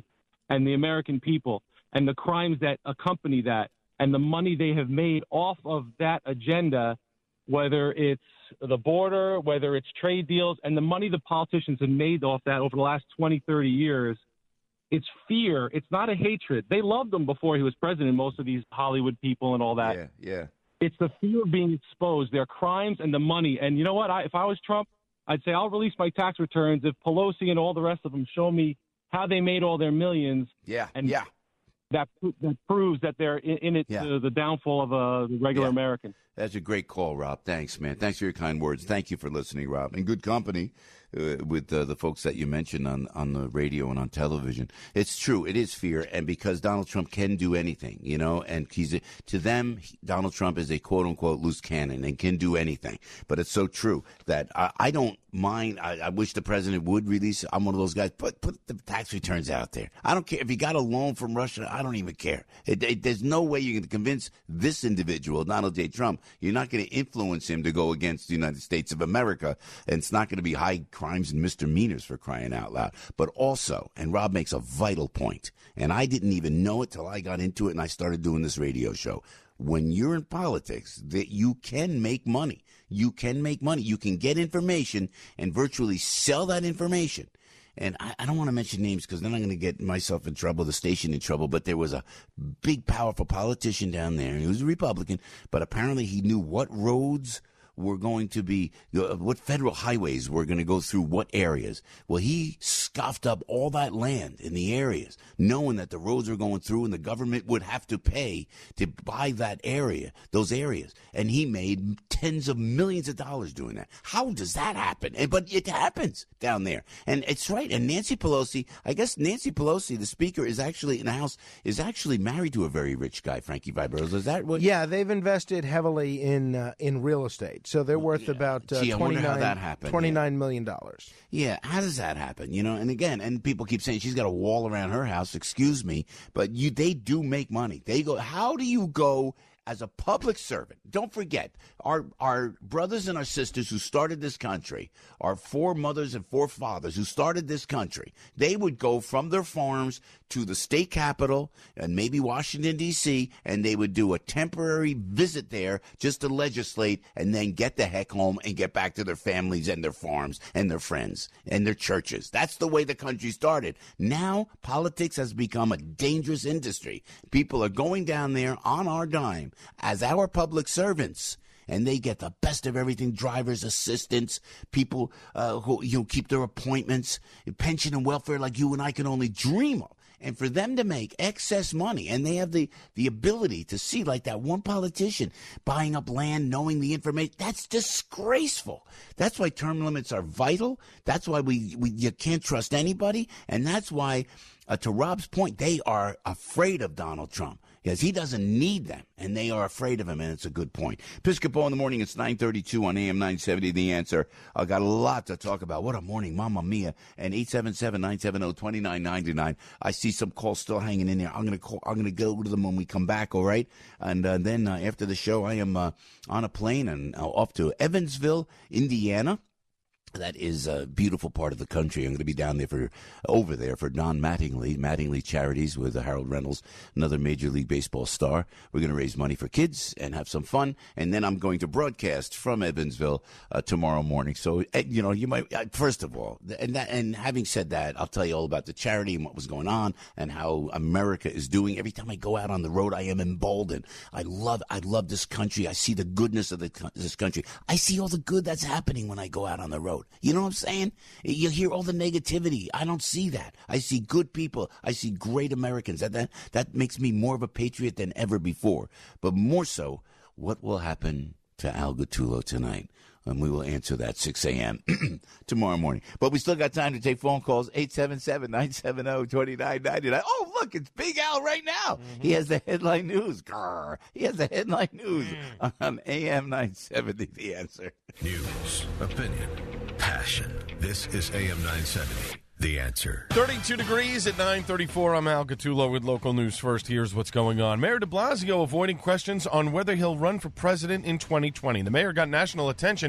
and the American people and the crimes that accompany that and the money they have made off of that agenda, whether it's the border, whether it's trade deals, and the money the politicians have made off that over the last twenty, thirty years, it's fear. It's not a hatred. They loved him before he was president, most of these Hollywood people and all that. Yeah, yeah. It's the fear of being exposed, their crimes and the money. And you know what? I, if I was Trump, I'd say I'll release my tax returns if Pelosi and all the rest of them show me how they made all their millions. Yeah, and yeah. That, that proves that they're in, in it Yeah. to the downfall of uh, the regular Yeah. American. That's a great call, Rob. Thanks, man. Thanks for your kind words. Thank you for listening, Rob. In good company uh, with uh, the folks that you mentioned on, on the radio and on television. It's true. It is fear. And because Donald Trump can do anything, you know, and he's a, to them, he, Donald Trump is a quote unquote loose cannon and can do anything. But it's so true that I, I don't mind. I, I wish the president would release. I'm one of those guys. Put, put the tax returns out there. I don't care if he got a loan from Russia. I don't even care. It, it, there's no way you can convince this individual, Donald J. Trump. You're not going to influence him to go against the United States of America. And it's not going to be high crimes and misdemeanors for crying out loud. But also, and Rob makes a vital point, and I didn't even know it till I got into it and I started doing this radio show. When you're in politics, that you can make money. You can make money. You can get information and virtually sell that information. And I, I don't want to mention names because then I'm going to get myself in trouble, the station in trouble. But there was a big, powerful politician down there. He was a Republican, but apparently he knew what roads were going to be, uh, what federal highways were going to go through what areas. Well, he scoffed up all that land in the areas, knowing that the roads were going through and the government would have to pay to buy that area, those areas. And he made tens of millions of dollars doing that. How does that happen? And, but it happens down there. And it's right. And Nancy Pelosi, I guess Nancy Pelosi, the speaker, is actually in the House, is actually married to a very rich guy, Frankie Vibrosa. Is that what? Yeah, they've invested heavily in uh, in real estate. So they're worth about uh, Gee, I wonder how twenty-nine that happened. twenty-nine million dollars. Yeah, how does that happen? You know, and again, and people keep saying she's got a wall around her house. Excuse me, but you, they do make money. They go. How do you go as a public servant? Don't forget, our our brothers and our sisters who started this country, our foremothers and forefathers who started this country, they would go from their farms to the state capitol and maybe Washington, D C, and they would do a temporary visit there just to legislate and then get the heck home and get back to their families and their farms and their friends and their churches. That's the way the country started. Now, politics has become a dangerous industry. People are going down there on our dime as our public servants, and they get the best of everything: drivers, assistants, people uh, who you know, keep their appointments, pension and welfare like you and I can only dream of. And for them to make excess money, and they have the, the ability to see, like that one politician buying up land, knowing the information, that's disgraceful. That's why term limits are vital. That's why we, we you can't trust anybody. And that's why, uh, to Rob's point, they are afraid of Donald Trump. Because he doesn't need them, and they are afraid of him, and it's a good point. Piscopo in the morning, it's nine thirty-two on A M nine seventy, The Answer. I've got a lot to talk about. What a morning, Mamma Mia. And eight seven seven, nine seven zero, two nine nine nine. I see some calls still hanging in there. I'm going to call. I'm going to go to them when we come back, all right? And uh, then uh, after the show, I am uh, on a plane and uh, off to Evansville, Indiana. That is a beautiful part of the country. I'm going to be down there for, over there for Don Mattingly, Mattingly Charities with Harold Reynolds, another Major League Baseball star. We're going to raise money for kids and have some fun. And then I'm going to broadcast from Evansville uh, tomorrow morning. So, uh, you know, you might, uh, first of all, and that, and having said that, I'll tell you all about the charity and what was going on and how America is doing. Every time I go out on the road, I am emboldened. I love, I love this country. I see the goodness of the, this country. I see all the good that's happening when I go out on the road. You know what I'm saying? You hear all the negativity. I don't see that. I see good people. I see great Americans. That, that, that makes me more of a patriot than ever before. But more so, what will happen to Al Gattullo tonight? And we will answer that six a.m. tomorrow morning. But we still got time to take phone calls. eight seven seven, nine seven zero, two nine nine nine. Oh, look, it's Big Al right now. Mm-hmm. He has the headline news. Grr. He has the headline news mm. on A M nine seventy, The Answer. News, opinion, passion. This is A M nine seventy, The Answer. thirty-two degrees at nine thirty-four. I'm Al Gattullo with local news first. Here's what's going on. Mayor de Blasio avoiding questions on whether he'll run for president in twenty twenty. The mayor got national attention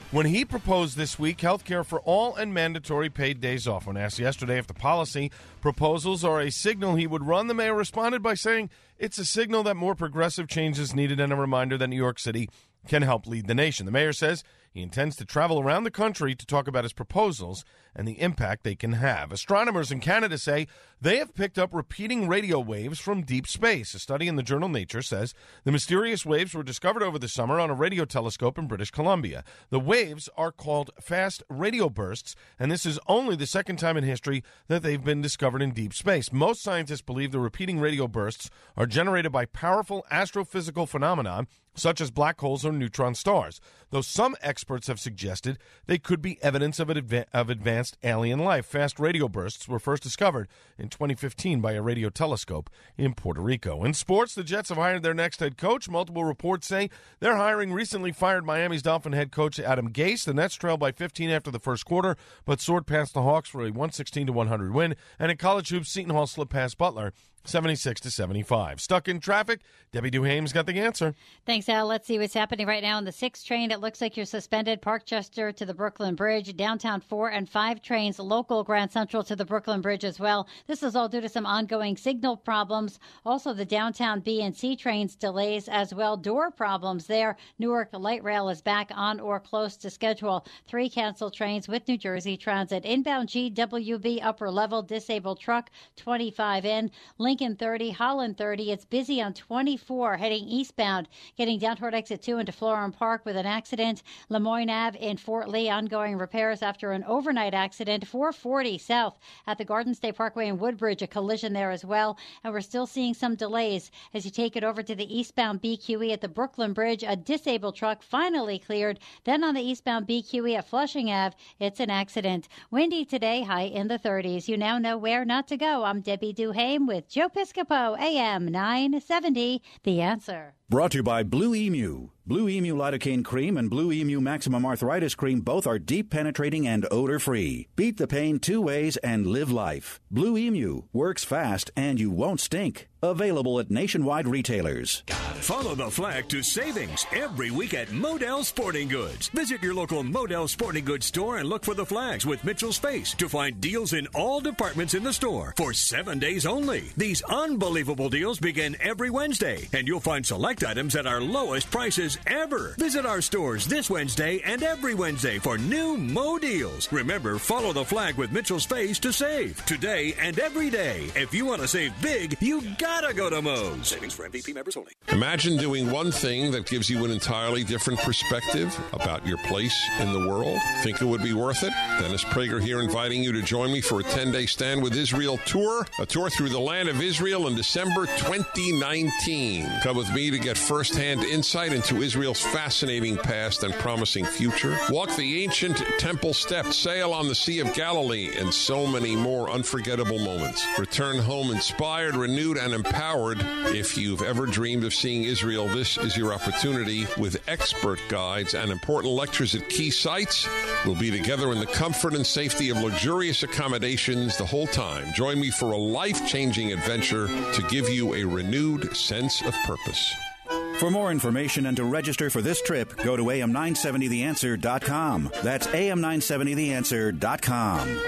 when he proposed this week health care for all and mandatory paid days off. When asked yesterday if the policy proposals are a signal he would run, the mayor responded by saying it's a signal that more progressive change is needed and a reminder that New York City can help lead the nation. The mayor says he intends to travel around the country to talk about his proposals and the impact they can have. Astronomers in Canada say they have picked up repeating radio waves from deep space. A study in the journal Nature says the mysterious waves were discovered over the summer on a radio telescope in British Columbia. The waves are called fast radio bursts, and this is only the second time in history that they've been discovered in deep space. Most scientists believe the repeating radio bursts are generated by powerful astrophysical phenomena such as black holes or neutron stars, though some experts have suggested they could be evidence of, an adva- of advanced alien life. Fast radio bursts were first discovered in twenty fifteen by a radio telescope in Puerto Rico. In sports, the Jets have hired their next head coach. Multiple reports say they're hiring recently fired Miami's Dolphin head coach Adam Gase. The Nets trailed by fifteen after the first quarter, but soared past the Hawks for a one sixteen to one hundred win. And in college hoops, Seton Hall slipped past Butler seventy-six to seventy-five. Stuck in traffic? Debbie Duhame's got the answer. Thanks, Al. Let's see what's happening right now on the six train. It looks like you're suspended Parkchester to the Brooklyn Bridge, downtown four and five trains, local Grand Central to the Brooklyn Bridge as well. This is all due to some ongoing signal problems. Also, the downtown B and C trains delays as well. Door problems there. Newark Light Rail is back on or close to schedule. Three canceled trains with New Jersey Transit. Inbound G W B upper level disabled truck twenty-five in. Lincoln thirty, Holland thirty. It's busy on twenty-four heading eastbound, getting down toward exit two into Florham Park with an accident. Lemoyne Ave in Fort Lee, ongoing repairs after an overnight accident. four forty south at the Garden State Parkway in Woodbridge, a collision there as well. And we're still seeing some delays as you take it over to the eastbound B Q E at the Brooklyn Bridge. A disabled truck finally cleared. Then on the eastbound B Q E at Flushing Ave, it's an accident. Windy today, high in the thirties. You now know where not to go. I'm Debbie Duhame with Joe Piscopo, A M nine seventy, The Answer. Brought to you by Blue Emu. Blue Emu Lidocaine Cream and Blue Emu Maximum Arthritis Cream both are deep penetrating and odor-free. Beat the pain two ways and live life. Blue Emu works fast and you won't stink. Available at nationwide retailers. Follow the flag to savings every week at Modell Sporting Goods. Visit your local Modell Sporting Goods store and look for the flags with Mitchell's face to find deals in all departments in the store for seven days only. These unbelievable deals begin every Wednesday, and you'll find select items at our lowest prices ever. Visit our stores this Wednesday and every Wednesday for new Mo deals. Remember, follow the flag with Mitchell's face to save today and every day. If you want to save big, you gotta go to Mo's. Savings for M V P members only. Imagine doing one thing that gives you an entirely different perspective about your place in the world. Think it would be worth it? Dennis Prager here, inviting you to join me for a ten-day Stand with Israel tour, a tour through the land of Israel in December twenty nineteen. Come with me to get firsthand insight into Israel's fascinating past and promising future. Walk the ancient temple steps, sail on the Sea of Galilee, and so many more unforgettable moments. Return home inspired, renewed, and empowered. If you've ever dreamed of seeing Israel, this is your opportunity. With expert guides and important lectures at key sites, we'll be together in the comfort and safety of luxurious accommodations the whole time. Join me for a life-changing adventure to give you a renewed sense of purpose. For more information and to register for this trip, go to A M nine seventy the answer dot com. That's A M nine seventy the answer dot com.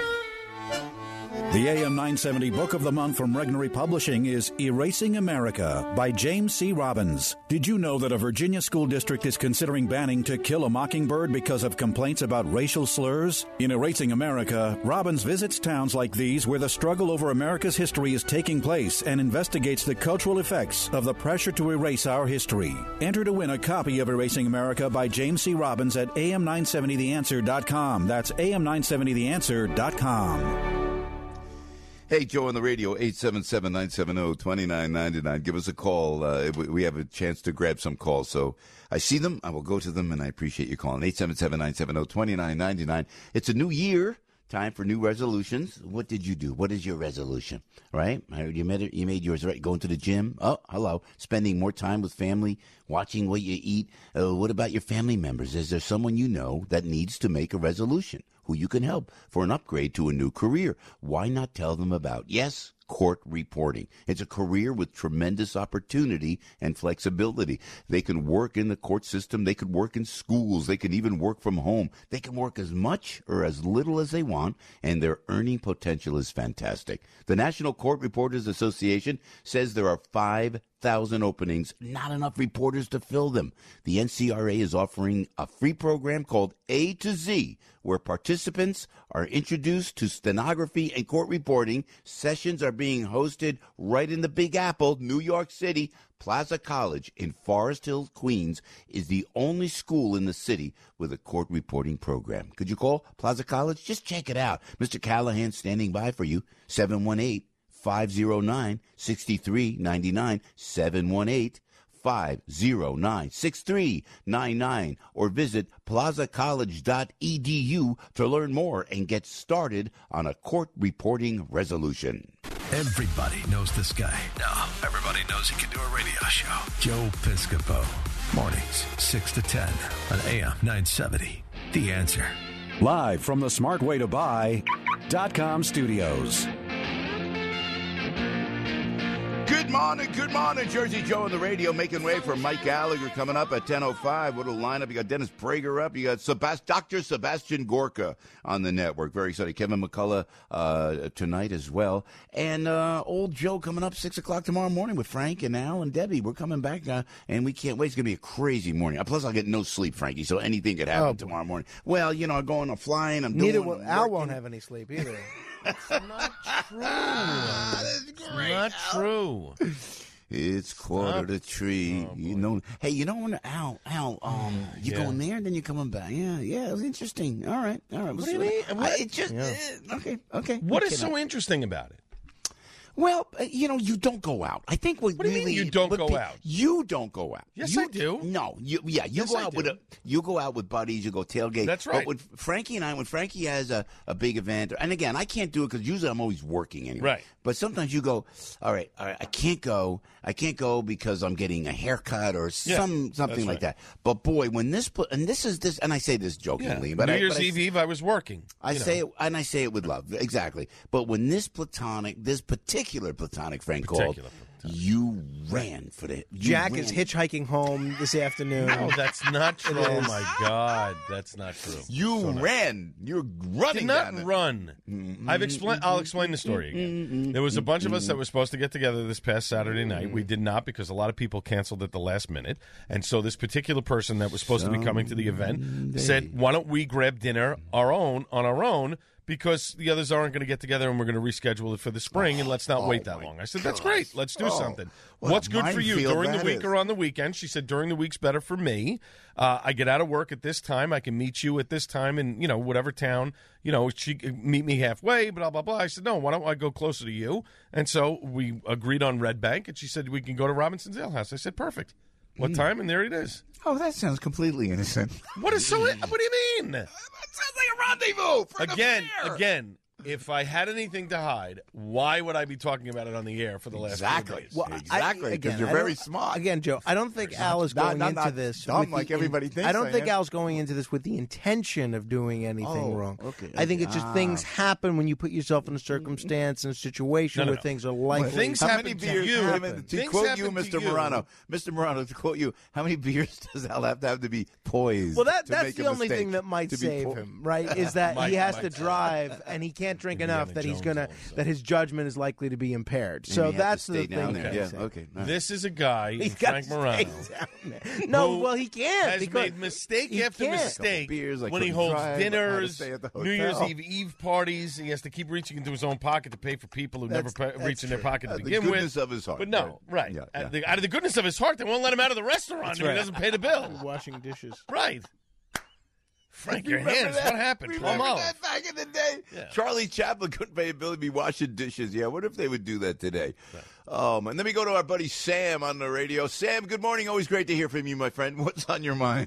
The A M nine seventy Book of the Month from Regnery Publishing is Erasing America by James C. Robbins. Did you know that a Virginia school district is considering banning To Kill a Mockingbird because of complaints about racial slurs? In Erasing America, Robbins visits towns like these where the struggle over America's history is taking place and investigates the cultural effects of the pressure to erase our history. Enter to win a copy of Erasing America by James C. Robbins at A M nine seventy the answer dot com. That's A M nine seventy the answer dot com. Hey, Joe on the radio, eight seven seven, nine seven zero, two nine nine nine. Give us a call. Uh, we have a chance to grab some calls. So I see them, I will go to them, and I appreciate you calling. eight seven seven, nine seven zero, two nine nine nine. It's a new year. Time for new resolutions. What did you do? What is your resolution? Right? I heard you made it. You made yours, right? Going to the gym. Oh, hello. Spending more time with family, watching what you eat. Uh, what about your family members? Is there someone you know that needs to make a resolution, who you can help for an upgrade to a new career? Why not tell them about, yes, court reporting. It's a career with tremendous opportunity and flexibility. They can work in the court system. They could work in schools. They can even work from home. They can work as much or as little as they want, and their earning potential is fantastic. The National Court Reporters Association says there are five thousand openings, not enough reporters to fill them. The N C R A is offering a free program called A to Z, where participants are introduced to stenography and court reporting. Sessions are being hosted right in the Big Apple, New York City. Plaza College in Forest Hills, Queens, is the only school in the city with a court reporting program. Could you call Plaza College? Just check it out. Mister Callahan standing by for you. seven one eight, five oh nine, six three nine nine, seven one eight, five oh nine, six three nine nine, or visit plaza college dot e d u to learn more and get started on a court reporting resolution. Everybody knows this guy. Now, everybody knows he can do a radio show. Joe Piscopo. Mornings, six to ten on A M nine seventy. The Answer. Live from the smart way to buy dot com studios. Good morning, good morning. Jersey Joe on the radio making way for Mike Gallagher coming up at ten oh five. What a lineup. You got Dennis Prager up. You got Sebast- Doctor Sebastian Gorka on the network. Very exciting. Kevin McCullough uh, tonight as well. And uh, old Joe coming up six o'clock tomorrow morning with Frank and Al and Debbie. We're coming back, uh, and we can't wait. It's going to be a crazy morning. Plus, I'll get no sleep, Frankie, so anything could happen oh, tomorrow morning. Well, you know, I'm going, I'm flying, I'm Neither doing will, I'm Al working. won't have any sleep either. That's not true. That's great. Not true. It's quarter to three. Oh, you know. Hey, you don't want to, Al, Al, um, you Yeah. going there, then you're coming back. Yeah, yeah, it was interesting. All right, all right. What do you mean? I, What- it just, Yeah. uh, okay, okay. What Okay, is so now. interesting about it? Well, uh, you know, you don't go out. I think what, What do you really mean you don't what go pe- out? You don't go out. Yes, You- I do. No, you yeah, you Yes, go I out do. with a you go out with buddies. You go tailgate. That's But right. when Frankie and I, when Frankie has a, a big event, and again, I can't do it because usually I'm always working anyway. Right. But sometimes you go, all right, all right, I can't go. I can't go because I'm getting a haircut or Yeah, some something that's like right. that. But boy, when this put and this is this, and I say this jokingly, Yeah. but New I, Year's but I- Eve Eve, I was working. I you know. say it, and I say it with love, exactly. But when this platonic, this particular platonic friend called, Particular you ran for the. You Jack ran. is hitchhiking home this afternoon. No, that's not true. It Oh is. my God, that's not true. You So not- ran. You're running Did not down it. run. I've explained. I'll explain the story again. There was a bunch of us that were supposed to get together this past Saturday night. We did not because a lot of people canceled at the last minute, and so this particular person that was supposed to be coming to the event said, "Why don't we grab dinner our own on our own?" Because the others aren't going to get together and we're going to reschedule it for the spring, and let's not wait that long. I said, that's great. Let's do Oh, something. what a What's good for you minefield during the that week is. or on the weekend? She said, during the week's better for me. Uh, I get out of work at this time. I can meet you at this time in, you know, whatever town. You know, she could meet me halfway, blah, blah, blah. I said, no, why don't I go closer to you? And so we agreed on Red Bank, and she said, we can go to Robinson's Ale House. I said, perfect. What time? And there it is. Oh, that sounds completely innocent. What is so? What do you mean? That sounds like a rendezvous. For an Again, affair. again. If I had anything to hide, why would I be talking about it on the air for the last Exactly. few days? Well, Exactly, I- 'cause again, you're I very don't- smart. Again, Joe, I don't think Al is Not- going not- into not this dumb with like the in- everybody thinks I don't I think am. Al's going into this with the intention of doing anything Oh, wrong. okay, I think okay. it's just Ah. things happen when you put yourself in a circumstance and a situation No, no, where no. things are likely. Things How happen many to beers? you. how many- to Things quote happen you, to Mister you. Morano, Mister Morano, to quote you, how many beers does Al have to have to be poised? Well, that to that's make the a only mistake? thing that might To be save po- him, right? Is that Mike- he has Mike- to drive and he can't drink Indiana enough that he's Jones gonna all of a sudden. that his judgment is likely to be impaired. And So he has to that's stay the down thing. there. that Yeah, I say. okay. all right. This is a guy, He's in got Frank to stay Morano, down there. No, who well, he can't has because made mistake he after can't. mistake beers, I when he couldn't holds drive, I had to dinners, stay at the New Year's hotel. Eve Eve parties. He has to keep reaching into his own pocket to pay for people who That's- never pa- that's reach in their true. pocket to Uh, the begin goodness with. of his heart, But no, right. right. Yeah, Out, yeah. of the, out of the goodness of his heart, they won't let him out of the restaurant if right. he doesn't pay the bill. Washing dishes. Right. Frank, your Remember hands. that? What happened? Remember Palmolive. that back in the day? Yeah. Charlie Chaplin couldn't pay a bill to be washing dishes. Yeah, what if they would do that today? Um, and then we go to our buddy Sam on the radio. Sam, good morning. Always great to hear from you, my friend. What's on your mind?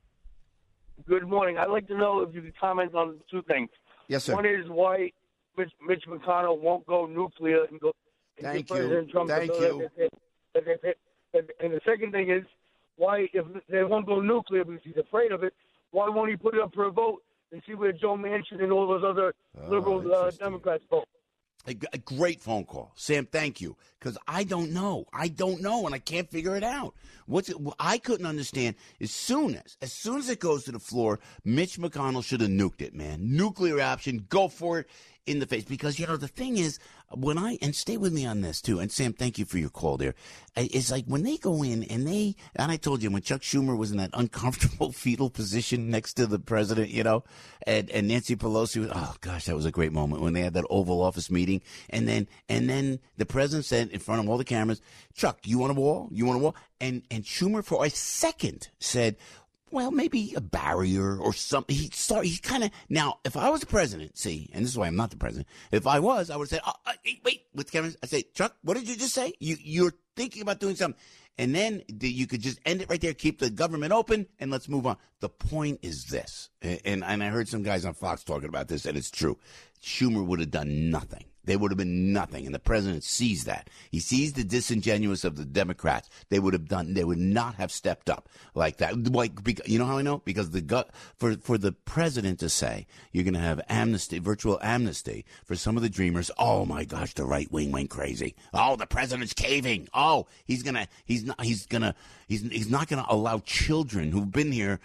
Good morning. I'd like to know if you could comment on two things. Yes, sir. One is why Mitch, Mitch McConnell won't go nuclear and go. And Thank give you. President Trump Thank the, you. that- that- that- that- And, and the second thing is why, if they won't go nuclear because he's afraid of it, why won't he put it up for a vote and see where Joe Manchin and all those other Oh, liberal uh, interesting. Democrats vote? A, g- a great phone call. Sam, thank you. Because I don't know. I don't know, and I can't figure it out. What's it, what I couldn't understand, as soon as, as soon as it goes to the floor, Mitch McConnell should have nuked it, man. Nuclear option, go for it in the face. Because, you know, the thing is, when I, and stay with me on this, too, and Sam, thank you for your call there. It's like when they go in and they, and I told you, when Chuck Schumer was in that uncomfortable fetal position next to the president, you know, and, and Nancy Pelosi was, oh gosh, that was a great moment when they had that Oval Office meeting. And then, and then the president said in front of all the cameras, Chuck, you want a wall? You want a wall? And, and Schumer for a second said, well, maybe a barrier or something. He started, he kind of, now, if I was the president, see, and this is why I'm not the president. If I was, I would have said, oh, uh, wait, with the cameras. I say, Chuck, what did you just say? You, you're thinking about doing something. And then the, you could just end it right there, keep the government open, and let's move on. The point is this, and, and I heard some guys on Fox talking about this, and it's true. Schumer would have done nothing. There would have been nothing, and the president sees that. He sees the disingenuous of the Democrats. They would have done. They would not have stepped up like that. Like, because, you know how I know? Because the gut for for the president to say you're going to have amnesty, virtual amnesty for some of the dreamers. Oh my gosh, the right wing went crazy. Oh, the president's caving. Oh, he's gonna. He's not. He's gonna. He's he's not going to allow children who've been here,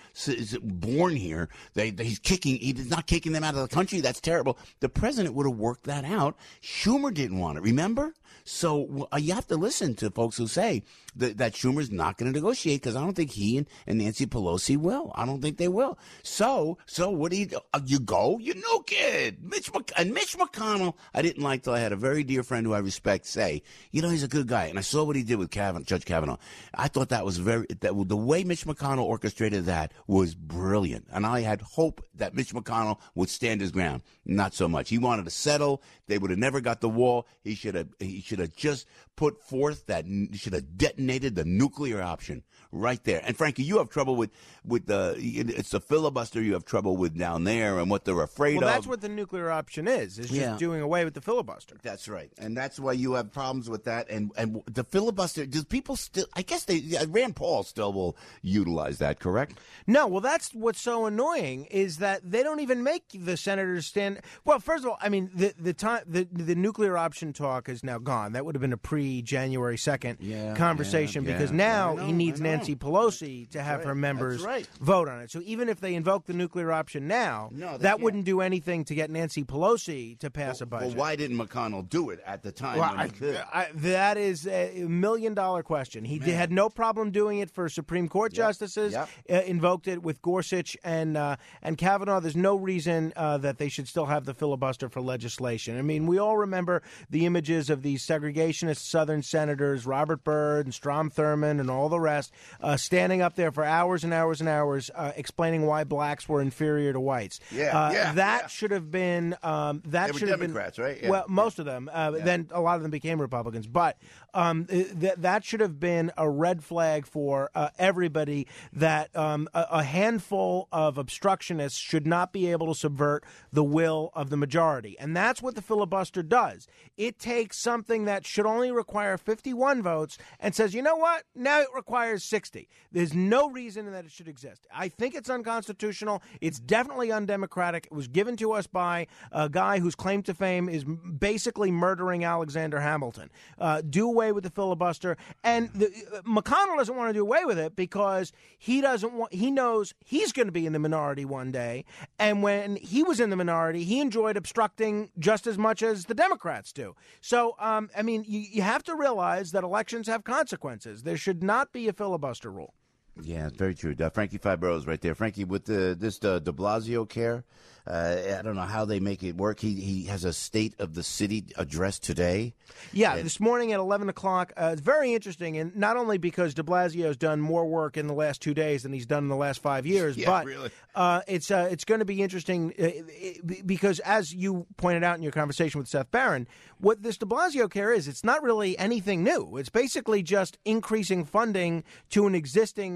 born here. They, they he's kicking. He's not kicking them out of the country. That's terrible. The president would have worked that out. Schumer didn't want it, remember? So uh, you have to listen to folks who say that, that Schumer's not going to negotiate because I don't think he and, and Nancy Pelosi will. I don't think they will. So, so what do you do? Uh, you go, you nuke it. Mitch Mc, and Mitch McConnell, I didn't like till I had a very dear friend who I respect say, you know, he's a good guy. And I saw what he did with Kavanaugh, Judge Kavanaugh. I thought that was very, that the way Mitch McConnell orchestrated that was brilliant. And I had hope that Mitch McConnell would stand his ground. Not so much. He wanted to settle. They would have never got the wall. He should have, he should have just put forth that, he should have detonated the nuclear option right there. And Frankie, you have trouble with, with the, it's the filibuster you have trouble with down there and what they're afraid well, of. Well, that's what the nuclear option is, is just yeah. doing away with the filibuster. That's right. And that's why you have problems with that. And, and the filibuster, does people still, I guess they, Rand Paul still will utilize that, correct? No, well, that's what's so annoying is that they don't even make the senators stand. Well, first of all, I mean, the, the time, the, the nuclear option talk is now gone. That would have been a pre-January second yeah, conversation yeah, because yeah. now know, he needs Nancy Pelosi to That's have right. her members right. vote on it. So even if they invoke the nuclear option now, no, that can't. wouldn't do anything to get Nancy Pelosi to pass well, a budget. Well, why didn't McConnell do it at the time well, when I, he could? I, that is a million dollar question. He did, had no problem doing it for Supreme Court yep. justices. Yep. Uh, invoked it with Gorsuch and uh, and Kavanaugh. There's no reason uh, that they should still have the filibuster for legislation. I mean, we all remember the images of these segregationist Southern senators, Robert Byrd and Strom Thurmond and all the rest, uh, standing up there for hours and hours and hours uh, explaining why blacks were inferior to whites. Yeah, uh, yeah, that yeah. should have been um, that They were should have been Democrats, right? Yeah. Well, most of them. Uh, Yeah. Then a lot of them became Republicans, but um, th- that should have been a red flag for uh, everybody that um, a-, a handful of obstructionists should not be able to subvert the will of the majority. And that's what the filibuster does. It takes something that should only require fifty-one votes and says, you know what? Now it requires sixty. There's no reason that it should exist. I think it's unconstitutional. It's definitely undemocratic. It was given to us by a guy whose claim to fame is basically murdering Alexander Hamilton. Uh, do away with the filibuster. And the, uh, McConnell doesn't want to do away with it because he doesn't want, he knows he's going to be in the minority one day. And when he was in the minority, he enjoyed obstructing just as much as the Democrats do. So, um, I mean, you, you have to realize that elections have consequences. There should not be a filibuster rule. Yeah, very true. Uh, Frankie Fibro's right there. Frankie, with the, this uh, de Blasio care, uh, I don't know how they make it work. He he has a State of the City address today. Yeah, and- this morning at eleven o'clock. Uh, it's very interesting, and not only because de Blasio's done more work in the last two days than he's done in the last five years, Yeah, but really. uh, it's uh, it's going to be interesting uh, it, because, as you pointed out in your conversation with Seth Barron, what this de Blasio care is, it's not really anything new. It's basically just increasing funding to an existing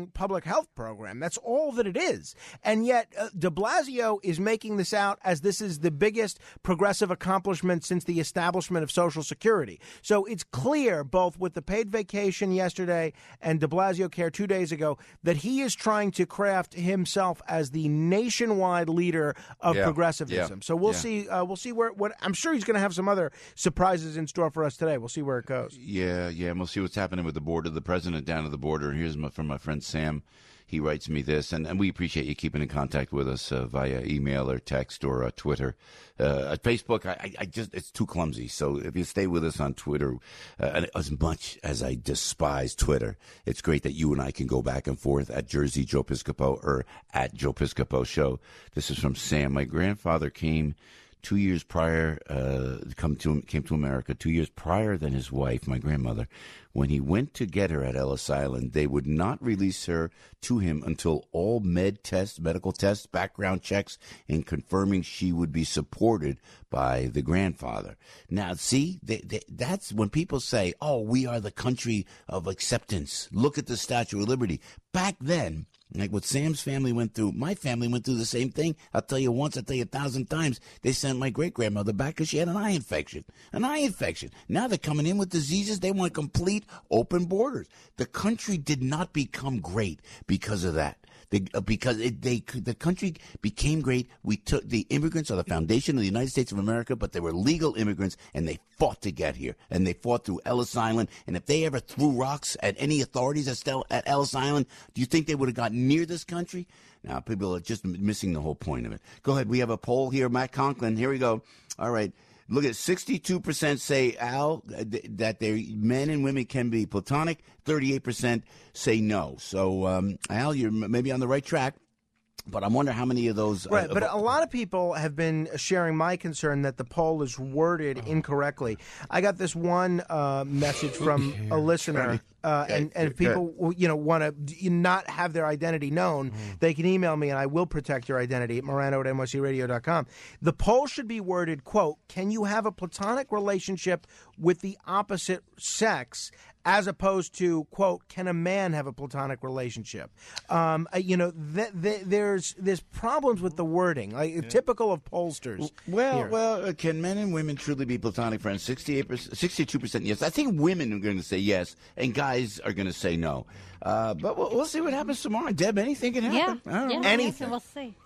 boring public health program. That's all that it is. And yet uh, de Blasio is making this out as this is the biggest progressive accomplishment since the establishment of Social Security. So it's clear, both with the paid vacation yesterday and de Blasio Care two days ago, that he is trying to craft himself as the nationwide leader of Yeah. progressivism. Yeah. So we'll Yeah. see. Uh, we'll see where. What I'm sure he's going to have some other surprises in store for us today. We'll see where it goes. Yeah, yeah, and we'll see what's happening with the border, the president down at the border. Here's my, from my friend Sam. He writes me this, and, and we appreciate you keeping in contact with us uh, via email or text or uh, Twitter. Uh, at Facebook, I, I, I just it's too clumsy. So if you stay with us on Twitter, uh, and as much as I despise Twitter, it's great that you and I can go back and forth at Jersey Joe Piscopo or at Joe Piscopo Show. This is from Sam. My grandfather came two years prior, uh, come to came to America two years prior than his wife, my grandmother. When he went to get her at Ellis Island, they would not release her to him until all med tests, medical tests, background checks, and confirming she would be supported by the grandfather. Now, see, they, they, that's when people say, oh, we are the country of acceptance. Look at the Statue of Liberty. Back then, like what Sam's family went through, my family went through the same thing. I'll tell you once, I'll tell you a thousand times. They sent my great-grandmother back because she had an eye infection. An eye infection. Now they're coming in with diseases. They want complete open borders. The country did not become great because of that. They, uh, because it, they, the country became great. We took the immigrants are the foundation of the United States of America, but they were legal immigrants, and they fought to get here, and they fought through Ellis Island. And if they ever threw rocks at any authorities at, still, at Ellis Island, do you think they would have gotten near this country? Now, people are just missing the whole point of it. Go ahead. We have a poll here. Matt Conklin. Here we go. All right. Look at sixty-two percent say, Al, that their men and women can be platonic. thirty-eight percent say no. So, um, Al, you're maybe on the right track. But I wonder how many of those... Right, uh, but a lot of people have been sharing my concern that the poll is worded incorrectly. I got this one uh, message from a listener, uh, and, and if people you know want to not have their identity known, they can email me, and I will protect your identity at Morano at N Y C radio dot com. The poll should be worded, quote, can you have a platonic relationship with the opposite sex, as opposed to, quote, can a man have a platonic relationship? Um, uh, you know, th- th- there's there's problems with the wording, like, yeah. typical of pollsters. Well, here. well, uh, can men and women truly be platonic friends? sixty-eight percent, sixty-two percent yes. I think women are going to say yes, and guys are going to say no. Uh, but we'll, we'll see what happens tomorrow. Deb, anything can happen. Yeah, I don't yeah, know. anything. We'll see.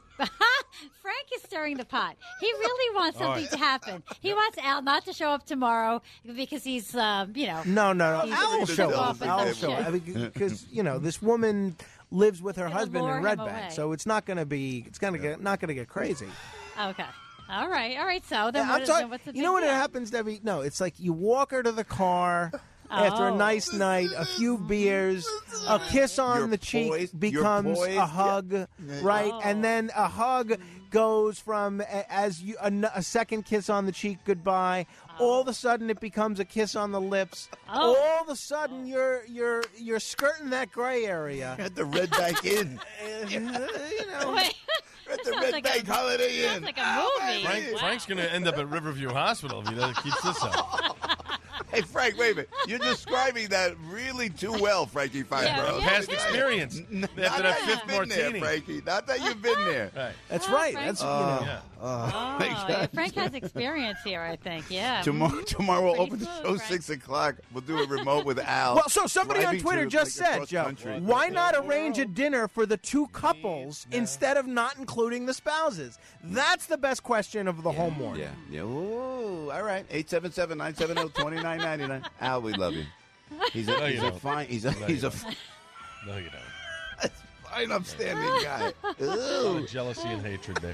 Frank is stirring the pot. He really wants something oh, yeah. to happen. He wants Al not to show up tomorrow because he's, um, you know. No, no, no. Al will show up. Al will show up. Because, you know, this woman lives with her It'll husband in Red away. Bank, so it's not going to be. It's going to get not going to get crazy. Okay. All right. All right. So then, yeah, what I'm is, talking, then what's the you know what deal? happens, Debbie? No, it's like you walk her to the car. After oh. a nice night, a few beers, a kiss on You're the cheek poised. becomes poised. a hug, yeah. right? Oh. And then a hug goes from a, as you a, a second kiss on the cheek, goodbye. Oh. All of a sudden, it becomes a kiss on the lips. Oh. All of a sudden, you're you're you're skirting that gray area. At the Red Bank Inn. you know. Wait. At the Sounds Red like Bank a, Holiday sounds Inn. like a movie. Frank, Wow. Frank's going to end up at Riverview Hospital if he doesn't keep this up. Hey, Frank, wait a minute. You're describing that really too well, Frankie Fine, Yeah, bro. yeah. Past experience. N- After not that that fifth you've been martini. there, Frankie. Not that you've been there. Right. That's Oh, right. Frank. That's you Uh, know. Yeah. Uh, Oh, yeah, Frank has experience here, I think. Yeah. Tomorrow, tomorrow we'll Pretty open the smooth, show Frank. six o'clock. We'll do a remote with Al. Well, so somebody on driving Twitter to, just like, said, across Joe, country. why not arrange a dinner for the two couples instead of not including the spouses? That's the best question of the home morning. Yeah, yeah. Ooh, all right. eight seven seven, nine seven zero, two nine nine nine. Al, we love you. He's a, No, you he's a don't. fine. He's a No, he's you a don't. No, you don't. fine, upstanding guy. A lot Ooh. of jealousy and hatred there.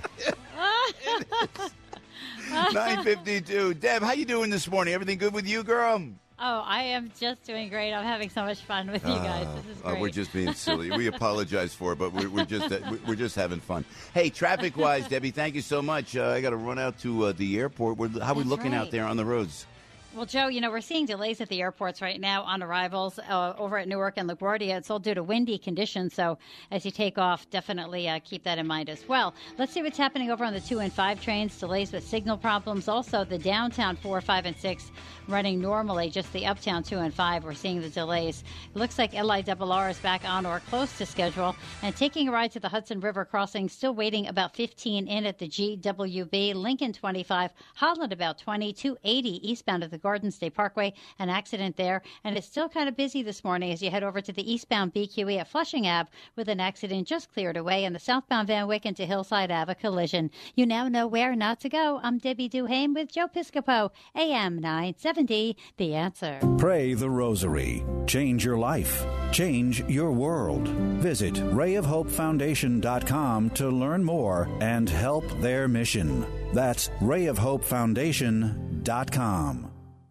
nine fifty-two. Deb, how you doing this morning? Everything good with you, girl? Oh, I am just doing great. I'm having so much fun with you guys. This is Uh, great. we're just being silly. We apologize for it, but we're, we're just uh, we're just having fun. Hey, traffic-wise, Debbie, thank you so much. Uh, I got to run out to uh, the airport. We're, how are we That's looking right. out there on the roads? Well, Joe, you know, we're seeing delays at the airports right now on arrivals uh, over at Newark and LaGuardia. It's all due to windy conditions, so as you take off, definitely uh, keep that in mind as well. Let's see what's happening over on the two and five trains. Delays with signal problems. Also, the downtown four, five, and six running normally. Just the uptown two and five, we're seeing the delays. It looks like L I R R is back on or close to schedule. And taking a ride to the Hudson River crossing, still waiting about fifteen in at the G W B. Lincoln twenty-five, Holland about twenty, two eighty eastbound at the Garden State Parkway, an accident there, and it's still kind of busy this morning as you head over to the eastbound B Q E at Flushing Ave with an accident just cleared away, and the southbound Van Wyck into Hillside Ave a collision. You now know where not to go. I'm Debbie Duhame with Joe Piscopo, A M nine seventy, The Answer. Pray the Rosary. Change your life. Change your world. Visit ray of hope foundation dot com to learn more and help their mission. That's ray of hope foundation dot com.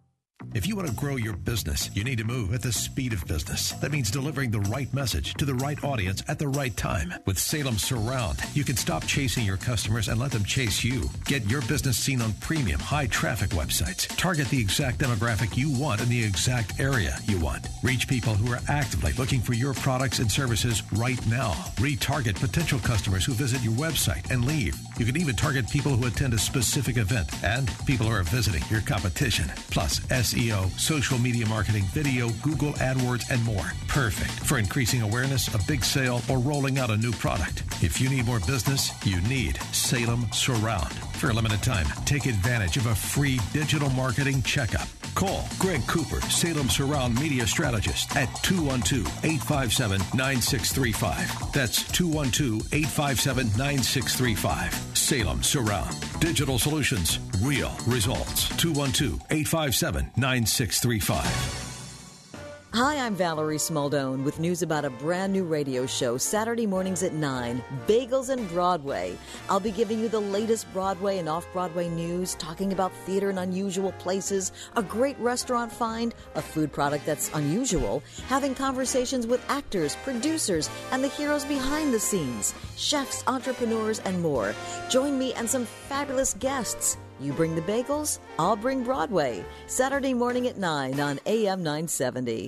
If you want to grow your business, you need to move at the speed of business. That means delivering the right message to the right audience at the right time. With Salem Surround, you can stop chasing your customers and let them chase you. Get your business seen on premium, high-traffic websites. Target the exact demographic you want in the exact area you want. Reach people who are actively looking for your products and services right now. Retarget potential customers who visit your website and leave. You can even target people who attend a specific event and people who are visiting your competition. Plus, S E O, social media marketing, video, Google AdWords, and more. Perfect for increasing awareness, a big sale, or rolling out a new product. If you need more business, you need Salem Surround. For a limited time, take advantage of a free digital marketing checkup. Call Greg Cooper, Salem Surround Media Strategist, at two one two, eight five seven, nine six three five. That's two one two, eight five seven, nine six three five. Salem Surround. Digital solutions, real results. two one two, eight five seven, nine six three five. Hi, I'm Valerie Smaldone with news about a brand new radio show Saturday mornings at nine, Bagels and Broadway. I'll be giving you the latest Broadway and off-Broadway news, talking about theater in unusual places, a great restaurant find, a food product that's unusual, having conversations with actors, producers, and the heroes behind the scenes, chefs, entrepreneurs, and more. Join me and some fabulous guests. You bring the bagels, I'll bring Broadway. Saturday morning at nine on A M nine seventy.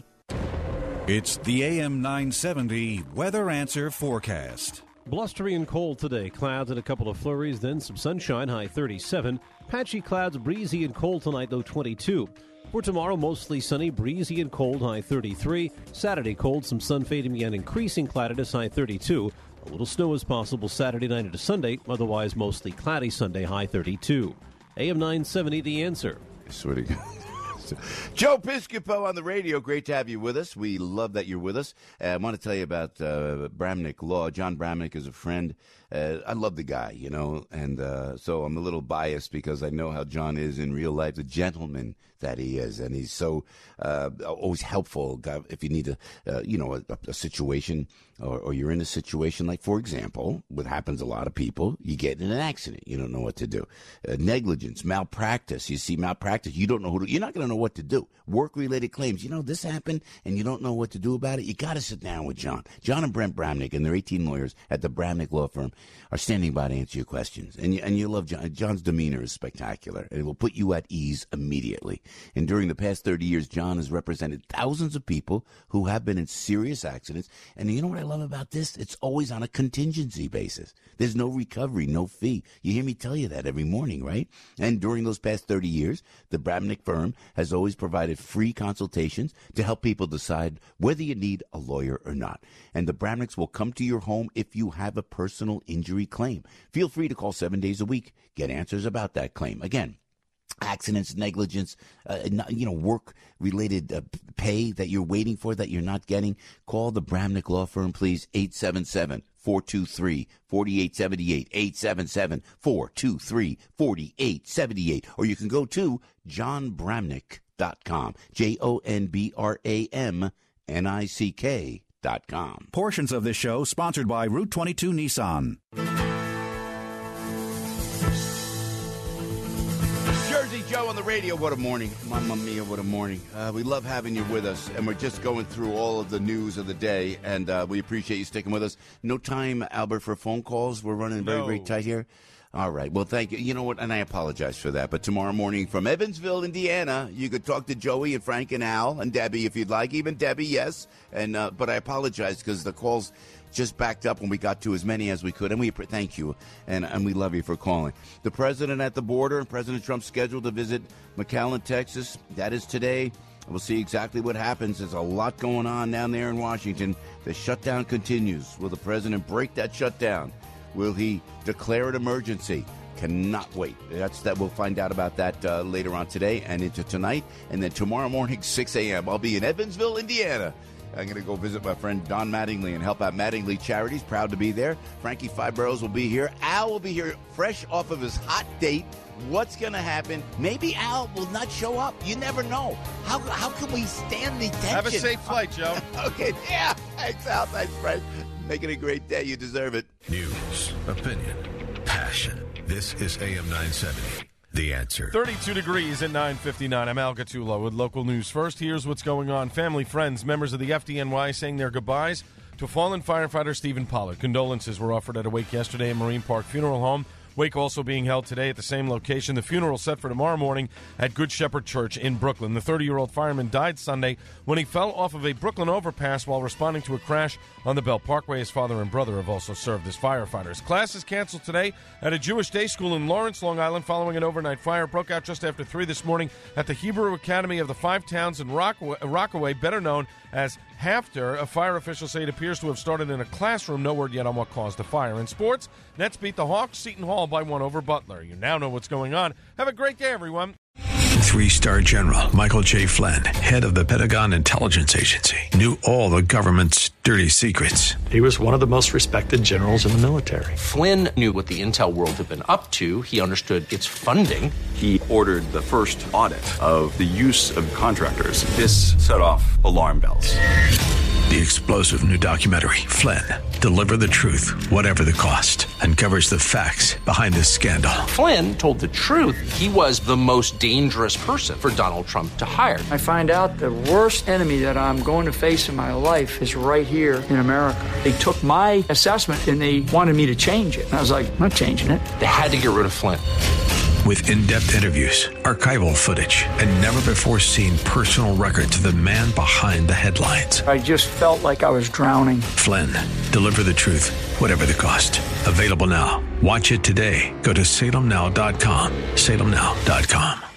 It's the A M nine seventy Weather Answer Forecast. Blustery and cold today. Clouds and a couple of flurries, then some sunshine, high thirty-seven. Patchy clouds, breezy and cold tonight, low twenty-two. For tomorrow, mostly sunny, breezy and cold, high thirty-three. Saturday, cold, some sun fading and increasing cloudiness, high thirty-two. A little snow is possible Saturday night into Sunday, otherwise mostly cloudy Sunday, high thirty-two. A M nine seventy, The Answer. I swear to God. Joe Piscopo on the radio. Great to have you with us. We love that you're with us. Uh, I want to tell you about uh, Bramnick Law. John Bramnick is a friend. Uh, I love the guy, you know, and uh, so I'm a little biased because I know how John is in real life, the gentleman that he is, and he's so uh, always helpful. If you need a, uh, you know, a, a situation, or, or you're in a situation like, for example, what happens to a lot of people, you get in an accident, you don't know what to do. Uh, negligence, malpractice. You see malpractice, you don't know who to, you're not going to know what to do. Work-related claims, you know, this happened, and you don't know what to do about it. You got to sit down with John. John and Brent Bramnick and their eighteen lawyers at the Bramnick Law Firm are standing by to answer your questions. And you, and you love John. John's demeanor is spectacular, and it will put you at ease immediately. And during the past thirty years, John has represented thousands of people who have been in serious accidents. And you know what I love about this? It's always on a contingency basis. There's no recovery, no fee. You hear me tell you that every morning, right? And during those past thirty years, the Bramnick firm has always provided free consultations to help people decide whether you need a lawyer or not. And the Bramnicks will come to your home if you have a personal injury claim. Feel free to call seven days a week. Get answers about that claim. Again, accidents, negligence, uh, you know, work-related uh, pay that you're waiting for that you're not getting. Call the Bramnick Law Firm, please, eight seven seven, four two three, four eight seven eight, eight seven seven, four two three, four eight seven eight. Or you can go to john bramnick dot com, J O N B R A M N I C K dot com. Portions of this show sponsored by Route twenty-two Nissan. Jersey Joe on the radio. What a morning. Mamma mia, what a morning. Uh, we love having you with us, and we're just going through all of the news of the day, and uh, we appreciate you sticking with us. No time, Albert, for phone calls. We're running very, No. very tight here. All right. Well, thank you. You know what? And I apologize for that. But tomorrow morning from Evansville, Indiana, you could talk to Joey and Frank and Al and Debbie if you'd like. Even Debbie, yes. And uh, but I apologize because the calls just backed up when we got to as many as we could. And we thank you. And, and we love you for calling. The president at the border, President Trump scheduled to visit McAllen, Texas. That is today. We'll see exactly what happens. There's a lot going on down there in Washington. The shutdown continues. Will the president break that shutdown? Will he declare an emergency? Cannot wait. That's that. We'll find out about that uh, later on today and into tonight. And then tomorrow morning, six a.m., I'll be in Evansville, Indiana. I'm going to go visit my friend Don Mattingly and help out Mattingly Charities. Proud to be there. Frankie Five Barrels will be here. Al will be here fresh off of his hot date. What's going to happen? Maybe Al will not show up. You never know. How how can we stand the tension? Have a safe flight, Joe. Okay, yeah. Thanks, Al. Thanks, Frank. Make it a great day. You deserve it. News, opinion, passion. This is A M nine seventy. The Answer. thirty-two degrees at nine fifty-nine. I'm Al Gattulo with local news. First, here's what's going on. Family, friends, members of the F D N Y saying their goodbyes to fallen firefighter Stephen Pollard. Condolences were offered at a wake yesterday at Marine Park Funeral Home. Wake also being held today at the same location. The funeral set for tomorrow morning at Good Shepherd Church in Brooklyn. The thirty-year-old fireman died Sunday when he fell off of a Brooklyn overpass while responding to a crash on the Bell Parkway. His father and brother have also served as firefighters. Class is canceled today at a Jewish day school in Lawrence, Long Island, following an overnight fire. Broke out just after three this morning at the Hebrew Academy of the Five Towns in Rockaway, Rockaway better known as Hafter. A fire official say it appears to have started in a classroom. No word yet on what caused the fire. In sports, Nets beat the Hawks, Seton Hall by one over Butler. You now know what's going on. Have a great day, everyone. Three-star General Michael J. Flynn, head of the Pentagon Intelligence Agency, knew all the government's dirty secrets. He was one of the most respected generals in the military. Flynn knew what the intel world had been up to. He understood its funding. He ordered the first audit of the use of contractors. This set off alarm bells. The explosive new documentary, Flynn, Deliver the Truth, Whatever the Cost, uncovers the facts behind this scandal. Flynn told the truth. He was the most dangerous person for Donald Trump to hire. I find out the worst enemy that I'm going to face in my life is right here in America. They took my assessment and they wanted me to change it. And I was like, I'm not changing it. They had to get rid of Flynn. With in-depth interviews, archival footage, and never-before-seen personal records of the man behind the headlines. I just felt like I was drowning. Flynn, Deliver the Truth, Whatever the Cost. Available now. Watch it today. Go to salem now dot com. salem now dot com.